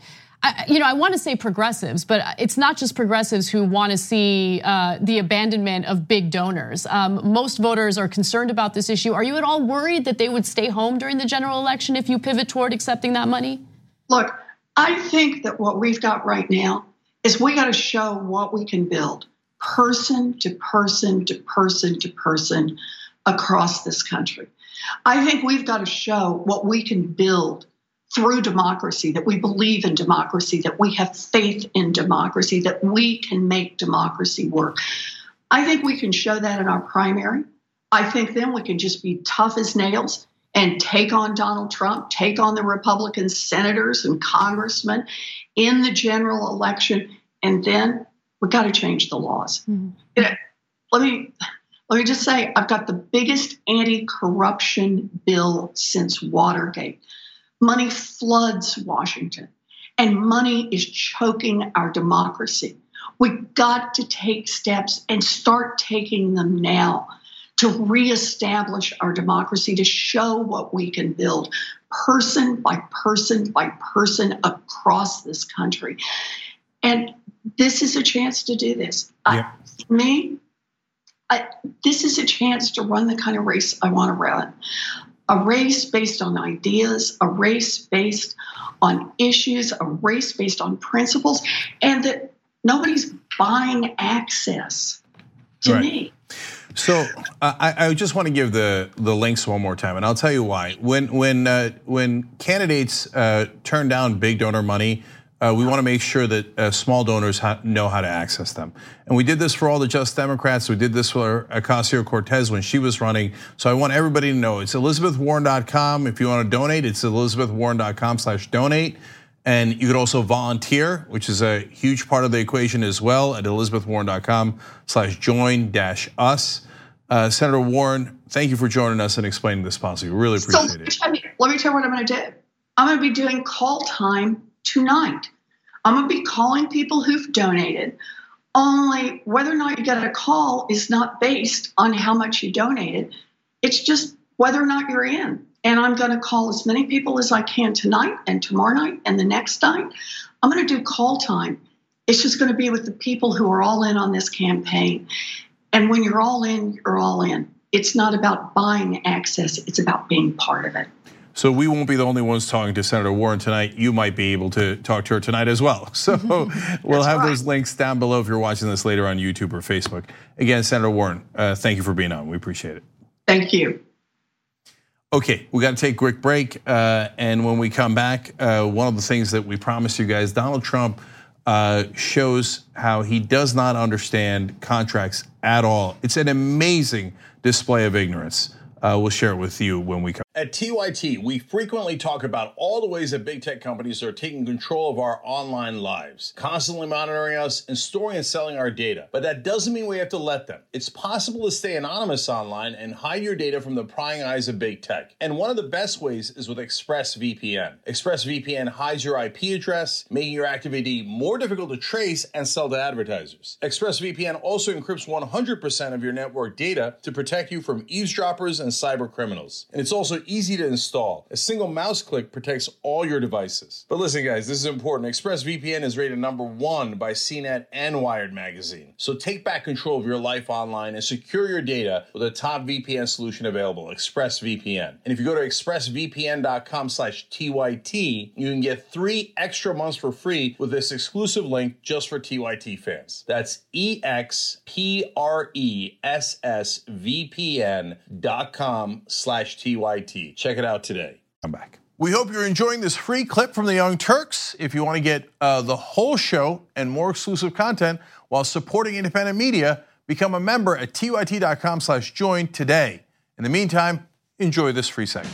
I want to say progressives, but it's not just progressives who want to see the abandonment of big donors. Most voters are concerned about this issue. Are you at all worried that they would stay home during the general election if you pivot toward accepting that money? Look, I think that what we've got right now is we got to show what we can build person to person to person to person across this country. I think we've got to show what we can build through democracy, that we believe in democracy, that we have faith in democracy, that we can make democracy work. I think we can show that in our primary. I think then we can just be tough as nails and take on Donald Trump, take on the Republican senators and congressmen in the general election, and then we got to change the laws. Mm-hmm. Let me just say, I've got the biggest anti-corruption bill since Watergate. Money floods Washington, and money is choking our democracy. We've got to take steps and start taking them now to reestablish our democracy, to show what we can build person by person by person across this country. And this is a chance to do this. Yeah. For me, this is a chance to run the kind of race I want to run. A race based on ideas, a race based on issues, a race based on principles, and that nobody's buying access to me. So I just want to give the links one more time, and I'll tell you why. When candidates turn down big donor money, we want to make sure that small donors know how to access them. And we did this for all the Just Democrats. We did this for Ocasio-Cortez when she was running. So I want everybody to know it's ElizabethWarren.com. If you want to donate, it's ElizabethWarren.com/donate. And you could also volunteer, which is a huge part of the equation as well, at ElizabethWarren.com/join-us. Senator Warren, thank you for joining us and explaining this policy. We really appreciate it. Let me tell you what I'm going to do. I'm going to be doing call time tonight. I'm going to be calling people who've donated. Only whether or not you get a call is not based on how much you donated. It's just whether or not you're in. And I'm going to call as many people as I can tonight and tomorrow night and the next night. I'm going to do call time. It's just going to be with the people who are all in on this campaign. And when you're all in, you're all in. It's not about buying access. It's about being part of it. So we won't be the only ones talking to Senator Warren tonight. You might be able to talk to her tonight as well. So we'll have those links down below if you're watching this later on YouTube or Facebook. Again, Senator Warren, thank you for being on. We appreciate it. Thank you. Okay, we got to take a quick break. And when we come back, one of the things that we promised you guys, Donald Trump shows how he does not understand contracts at all. It's an amazing display of ignorance. We'll share it with you when we come. At TYT, we frequently talk about all the ways that big tech companies are taking control of our online lives, constantly monitoring us and storing and selling our data. But that doesn't mean we have to let them. It's possible to stay anonymous online and hide your data from the prying eyes of big tech. And one of the best ways is with ExpressVPN. ExpressVPN hides your IP address, making your activity more difficult to trace and sell to advertisers. ExpressVPN also encrypts 100% of your network data to protect you from eavesdroppers and cyber criminals. And it's also easy to install. A single mouse click protects all your devices. But listen guys, this is important. ExpressVPN is rated #1 by CNET and Wired magazine. So take back control of your life online and secure your data with a top VPN solution available, ExpressVPN. And if you go to expressvpn.com/TYT, you can get 3 extra months for free with this exclusive link just for TYT fans. That's expressvpn.com/TYT. Check it out today. I'm back. We hope you're enjoying this free clip from the Young Turks. If you want to get the whole show and more exclusive content while supporting independent media, become a member at tyt.com/join today. In the meantime, enjoy this free segment.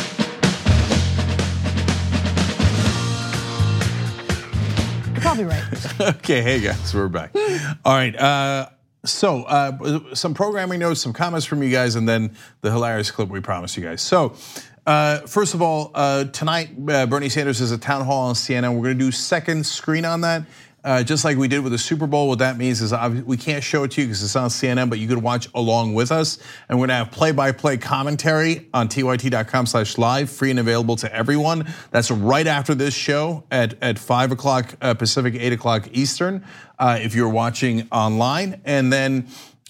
You're probably right. Okay, hey guys, we're back. All right. So some programming notes, some comments from you guys, and then the hilarious clip we promised you guys. So first of all, tonight Bernie Sanders has a town hall on CNN. We're going to do second screen on that. just like we did with the Super Bowl. What that means is we can't show it to you because it's on CNN, but you could watch along with us. And we're gonna have play-by-play commentary on tyt.com/live, free and available to everyone. That's right after this show at 5 o'clock Pacific, 8 o'clock Eastern, if you're watching online. And then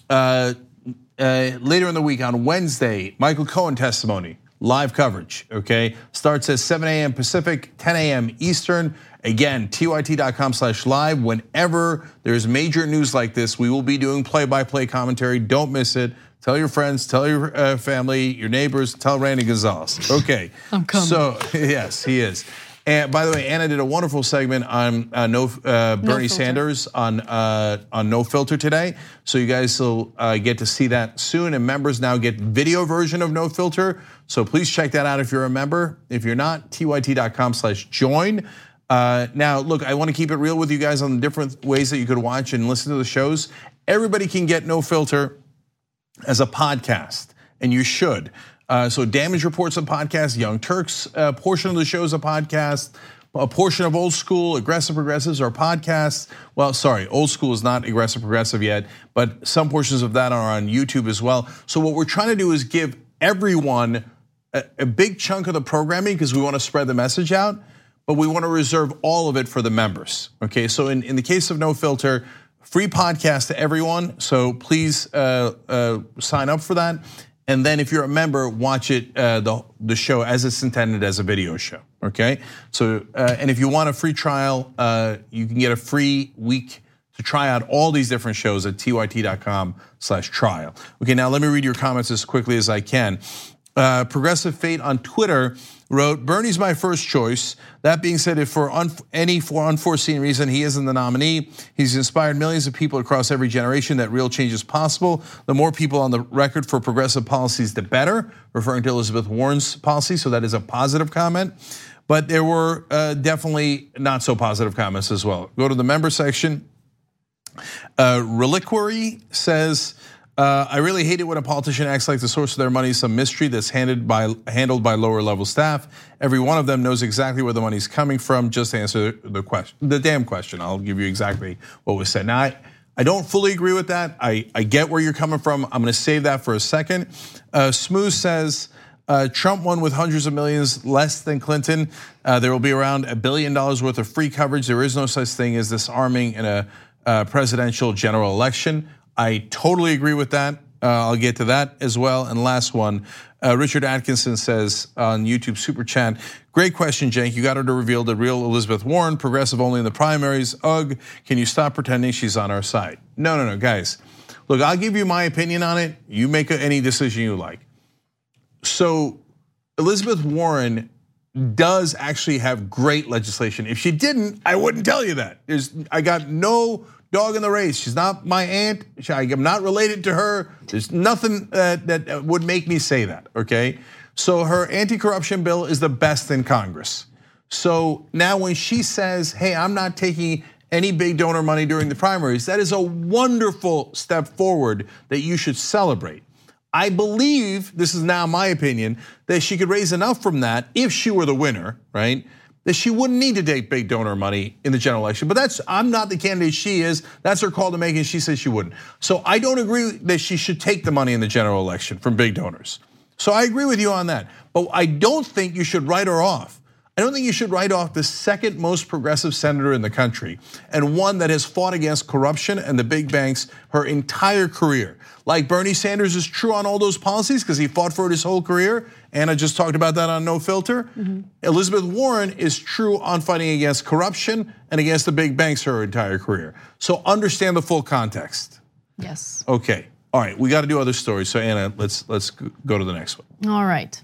later in the week on Wednesday, Michael Cohen testimony, live coverage, okay? Starts at 7 a.m. Pacific, 10 a.m. Eastern. Again, tyt.com/live. Whenever there's major news like this, we will be doing play-by-play commentary. Don't miss it. Tell your friends, tell your family, your neighbors, tell Randy Gonzalez. Okay. I'm coming. So, yes, he is. And by the way, Anna did a wonderful segment on Bernie Sanders on No Filter today. So you guys will get to see that soon. And members now get video version of No Filter. So please check that out if you're a member. If you're not, tyt.com/join. Now, look, I want to keep it real with you guys on the different ways that you could watch and listen to the shows. Everybody can get No Filter as a podcast, and you should. So Damage Report's a podcast, Young Turks portion of the show is a podcast, a portion of Old School, Aggressive Progressives are podcasts. Well, sorry, Old School is not Aggressive Progressive yet, but some portions of that are on YouTube as well. So what we're trying to do is give everyone a big chunk of the programming because we want to spread the message out, but we want to reserve all of it for the members, okay? So in the case of No Filter, free podcast to everyone, so please sign up for that. And then if you're a member, watch it, the show as it's intended as a video show, okay? So, and if you want a free trial, you can get a free week to try out all these different shows at tyt.com/trial. Okay, now let me read your comments as quickly as I can. Progressive Fate on Twitter wrote, Bernie's my first choice. That being said, if for any unforeseen reason he isn't the nominee, he's inspired millions of people across every generation that real change is possible. The more people on the record for progressive policies, the better, referring to Elizabeth Warren's policy, so that is a positive comment. But there were definitely not so positive comments as well. Go to the member section. Reliquary says, I really hate it when a politician acts like the source of their money is some mystery that's handled by lower level staff. Every one of them knows exactly where the money's coming from. Just answer the question, the damn question. I'll give you exactly what was said. Now, I don't fully agree with that. I get where you're coming from. I'm gonna save that for a second. Smooth says, Trump won with hundreds of millions less than Clinton. There will be around $1 billion worth of free coverage. There is no such thing as disarming in a presidential general election. I totally agree with that. I'll get to that as well. And last one, Richard Atkinson says on YouTube Super Chat, great question, Cenk. You got her to reveal the real Elizabeth Warren, progressive only in the primaries. Ugh, can you stop pretending she's on our side? No, guys. Look, I'll give you my opinion on it. You make any decision you like. So Elizabeth Warren does actually have great legislation. If she didn't, I wouldn't tell you that. I got no dog in the race. She's not my aunt. I'm not related to her. There's nothing that would make me say that, okay? So her anti-corruption bill is the best in Congress. So now when she says, hey, I'm not taking any big donor money during the primaries, that is a wonderful step forward that you should celebrate. I believe, this is now my opinion, that she could raise enough from that if she were the winner, right? That she wouldn't need to take big donor money in the general election. But I'm not the candidate she is. That's her call to make, and she says she wouldn't. So I don't agree that she should take the money in the general election from big donors. So I agree with you on that. But I don't think you should write her off. I don't think you should write off the second most progressive senator in the country and one that has fought against corruption and the big banks her entire career. Like Bernie Sanders is true on all those policies because he fought for it his whole career. Anna just talked about that on No Filter. Elizabeth Warren is true on fighting against corruption and against the big banks her entire career. So understand the full context. Yes. Okay, all right, we got to do other stories. So Anna, let's go to the next one. All right.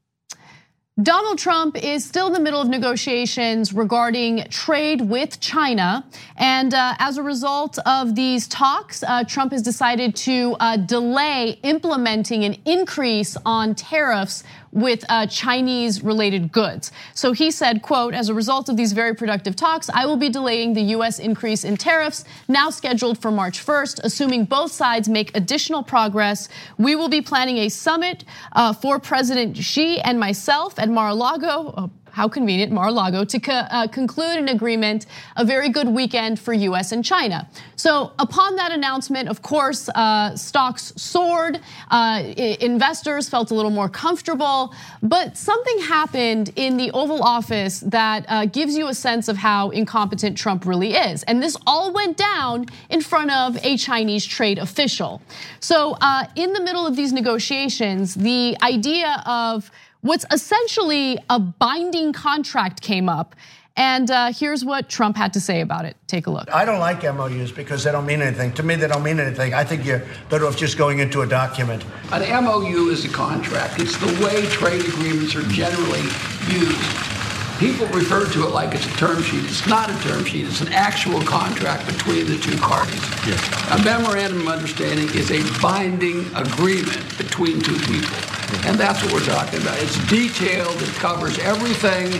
Donald Trump is still in the middle of negotiations regarding trade with China. And as a result of these talks, Trump has decided to delay implementing an increase on tariffs with Chinese related goods. So he said, quote, as a result of these very productive talks, I will be delaying the US increase in tariffs now scheduled for March 1st, assuming both sides make additional progress. We will be planning a summit for President Xi and myself at Mar-a-Lago, how convenient, Mar-a-Lago, to conclude an agreement, a very good weekend for US and China. So upon that announcement, of course, stocks soared, investors felt a little more comfortable, but something happened in the Oval Office that gives you a sense of how incompetent Trump really is. And this all went down in front of a Chinese trade official. So in the middle of these negotiations, the idea of what's essentially a binding contract came up. And here's what Trump had to say about it. Take a look. I don't like MOUs because they don't mean anything. To me, they don't mean anything. I think you're better off just going into a document. An MOU is a contract. It's the way trade agreements are generally used. People refer to it like it's a term sheet. It's not a term sheet. It's an actual contract between the two parties. Yes. A memorandum of understanding is a binding agreement between two people. And that's what we're talking about. It's detailed. It covers everything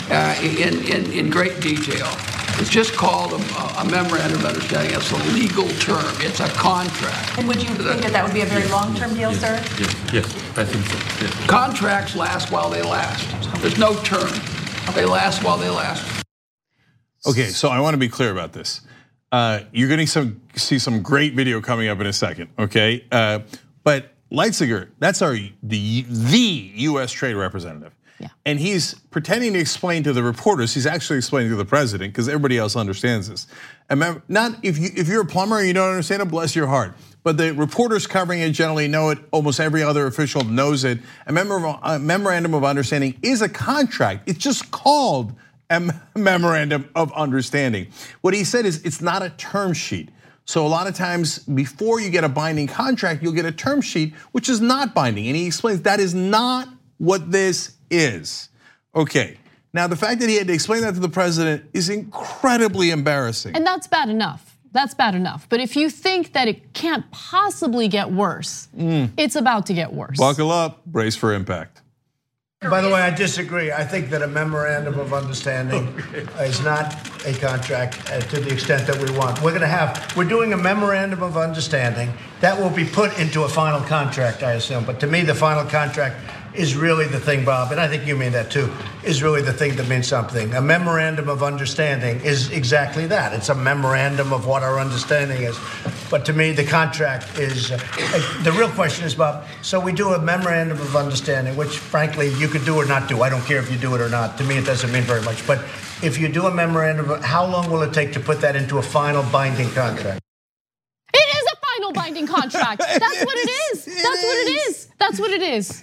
in great detail. It's just called a memorandum of understanding. It's a legal term. It's a contract. And would you think that would be a very long-term deal, sir? Yes, I think so. Yes. Contracts last while they last. There's no term. They last while they last. Okay, so I want to be clear about this. You're going to see some great video coming up in a second, okay? But Leitziger, that's the US trade representative. Yeah. And he's pretending to explain to the reporters, he's actually explaining to the president because everybody else understands this. And remember, not if you're a plumber and you don't understand it, bless your heart. But the reporters covering it generally know it. Almost every other official knows it. A memorandum of understanding is a contract. It's just called a memorandum of understanding. What he said is it's not a term sheet. So a lot of times before you get a binding contract, you'll get a term sheet, which is not binding. And he explains that is not what this is. Okay, now the fact that he had to explain that to the president is incredibly embarrassing. And that's bad enough. That's bad enough. But if you think that it can't possibly get worse, it's about to get worse. Buckle up, brace for impact. By the way, I disagree. I think that a memorandum of understanding is not a contract to the extent that we want. We're doing a memorandum of understanding that will be put into a final contract, I assume. But to me, the final contract is really the thing, Bob, and I think you mean that too, is really the thing that means something. A memorandum of understanding is exactly that. It's a memorandum of what our understanding is. But to me, the contract is, the real question is, Bob, so we do a memorandum of understanding, which frankly, you could do or not do. I don't care if you do it or not. To me, it doesn't mean very much. But if you do a memorandum, how long will it take to put that into a final binding contract? It is a final binding contract. That's what it is. That's what it is. That's what it is.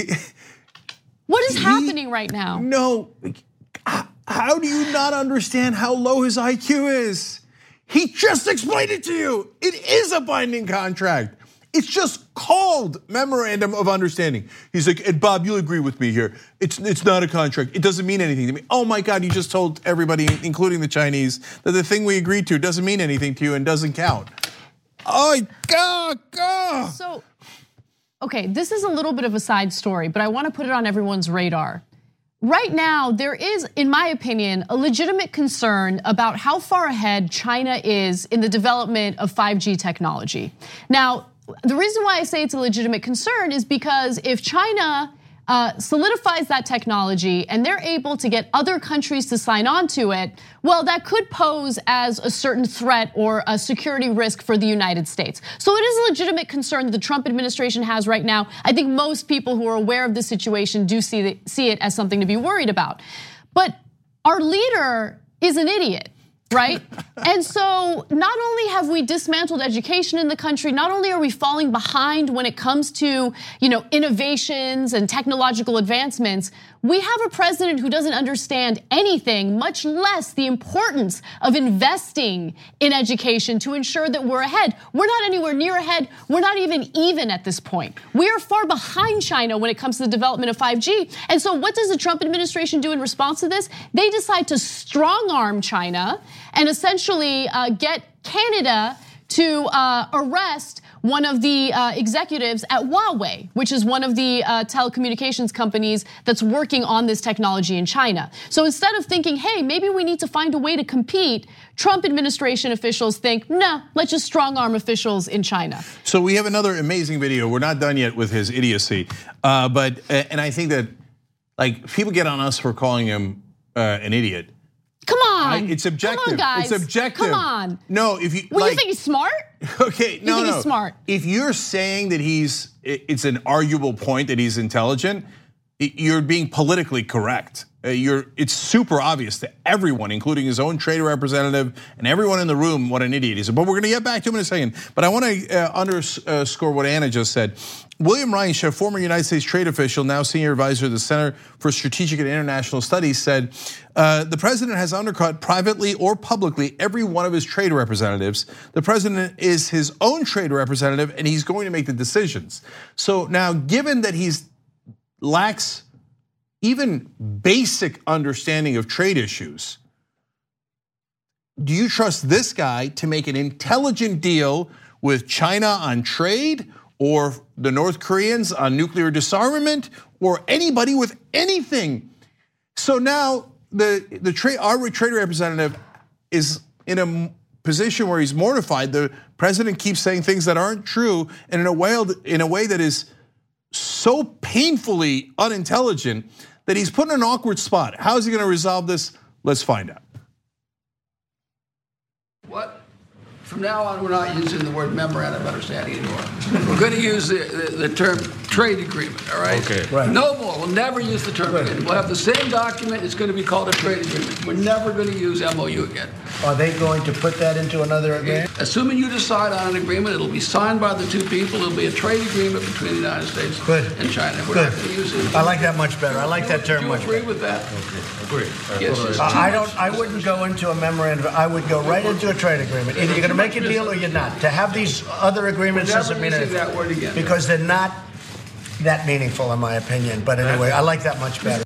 What is happening right now? No, how do you not understand how low his IQ is? He just explained it to you. It is a binding contract. It's just called memorandum of understanding. He's like, and Bob, you'll agree with me here. It's not a contract. It doesn't mean anything to me. Oh my God, you just told everybody, including the Chinese, that the thing we agreed to doesn't mean anything to you and doesn't count. Oh, God. So, okay, this is a little bit of a side story, but I want to put it on everyone's radar. Right now, there is, in my opinion, a legitimate concern about how far ahead China is in the development of 5G technology. Now, the reason why I say it's a legitimate concern is because if China solidifies that technology and they're able to get other countries to sign on to it, well, that could pose as a certain threat or a security risk for the United States. So it is a legitimate concern that the Trump administration has right now. I think most people who are aware of the situation do see it as something to be worried about. But our leader is an idiot, right? And so not only have we dismantled education in the country, not only are we falling behind when it comes to, innovations and technological advancements, we have a president who doesn't understand anything, much less the importance of investing in education to ensure that we're ahead. We're not anywhere near ahead. We're not even at this point. We are far behind China when it comes to the development of 5G. And so what does the Trump administration do in response to this? They decide to strong-arm China and essentially get Canada to arrest one of the executives at Huawei, which is one of the telecommunications companies that's working on this technology in China. So instead of thinking, hey, maybe we need to find a way to compete, Trump administration officials think, no, let's just strong arm officials in China. So we have another amazing video. We're not done yet with his idiocy, and I think that like people get on us for calling him an idiot. Come on. It's objective. Come on, guys. It's objective. Come on. No, if you you think he's smart? Okay, no, you think he's smart? If you're saying that it's an arguable point that he's intelligent, you're being politically correct. It's super obvious to everyone, including his own trade representative and everyone in the room, what an idiot he is. But we're going to get back to him in a second. But I want to underscore what Anna just said. William Reich, former United States trade official, now senior advisor to the Center for Strategic and International Studies, said the president has undercut privately or publicly every one of his trade representatives. The president is his own trade representative, and he's going to make the decisions. So now, given that he lacks even basic understanding of trade issues, do you trust this guy to make an intelligent deal with China on trade, or the North Koreans on nuclear disarmament, or anybody with anything? So now our trade representative is in a position where he's mortified. The president keeps saying things that aren't true, and in a way that is so painfully unintelligent that he's put in an awkward spot. How is he going to resolve this? Let's find out. What? From now on, we're not using the word memorandum of understanding anymore. We're going to use the term trade agreement, all right? Okay. Right. No more. We'll never use the term agreement. We'll have the same document. It's going to be called a trade agreement. We're never going to use MOU again. Are they going to put that into another agreement? Assuming you decide on an agreement, it'll be signed by the two people. It'll be a trade agreement between the United States and China. We're not going to use it. I like that much better. I like that term much better. Do you agree with that? Agree. Yes, I wouldn't go into a memorandum. I would go right into a trade agreement. Either you're going to make a deal or you're not. To have these other agreements doesn't mean anything. That word again. Because they're not that meaningful, in my opinion. But anyway, I like that much better.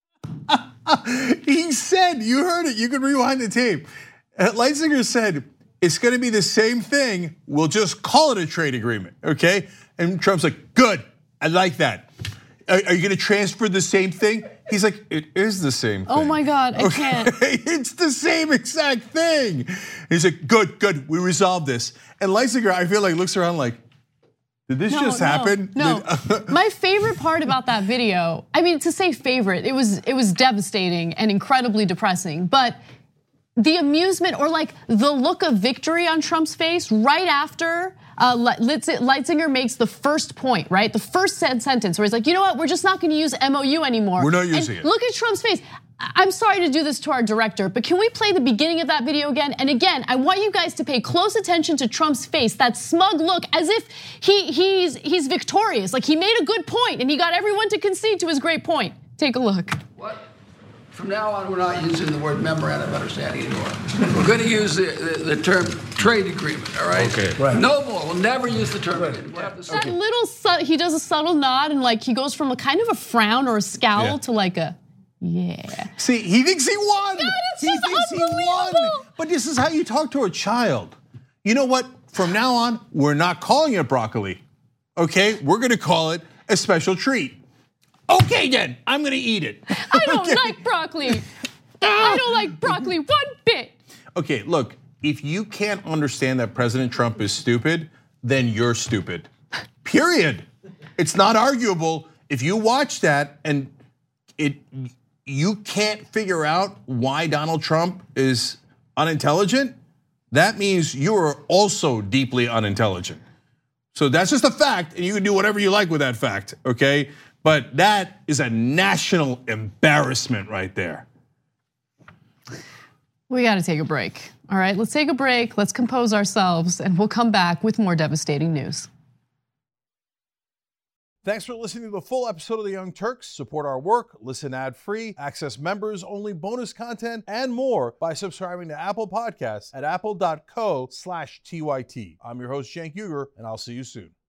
He said, you heard it, you can rewind the tape. Leitzinger said, it's going to be the same thing, we'll just call it a trade agreement, okay? And Trump's like, good, I like that. Are you going to transfer the same thing? He's like, it is the same thing. Oh my God, I can't. It's the same exact thing. He's like, good, we resolved this. And Leitzinger, I feel like, looks around like, did this just happen? No. My favorite part about that video, I mean, to say favorite, it was devastating and incredibly depressing, but the amusement or like the look of victory on Trump's face right after Leitzinger makes the first point, right? The first sentence where he's like, you know what, we're just not gonna use MOU anymore. We're not using it. Look at Trump's face. I'm sorry to do this to our director, but can we play the beginning of that video again? And again, I want you guys to pay close attention to Trump's face, that smug look, as if he's victorious. Like he made a good point and he got everyone to concede to his great point. Take a look. What? From now on, we're not using the word memorandum of understanding anymore. We're going to use the term trade agreement, all right? Okay. Right. No more. We'll never use the term agreement. We'll have the That little, he does a subtle nod and like he goes from a kind of a frown or a scowl to like a, yeah. See, he thinks he won. God, it's he just thinks he won. unbelievable. But this is how you talk to a child. You know what? From now on, we're not calling it broccoli. Okay, we're gonna call it a special treat. Okay then, I'm gonna eat it. I don't like broccoli. I don't like broccoli one bit. Okay, look, if you can't understand that President Trump is stupid, then you're stupid. Period. It's not arguable. If you watch that and you can't figure out why Donald Trump is unintelligent, that means you are also deeply unintelligent. So that's just a fact, and you can do whatever you like with that fact, okay? But that is a national embarrassment right there. We gotta take a break, all right? Let's take a break, let's compose ourselves, and we'll come back with more devastating news. Thanks for listening to the full episode of The Young Turks. Support our work, listen ad-free, access members-only bonus content, and more by subscribing to Apple Podcasts at apple.co/TYT. I'm your host, Cenk Uygur, and I'll see you soon.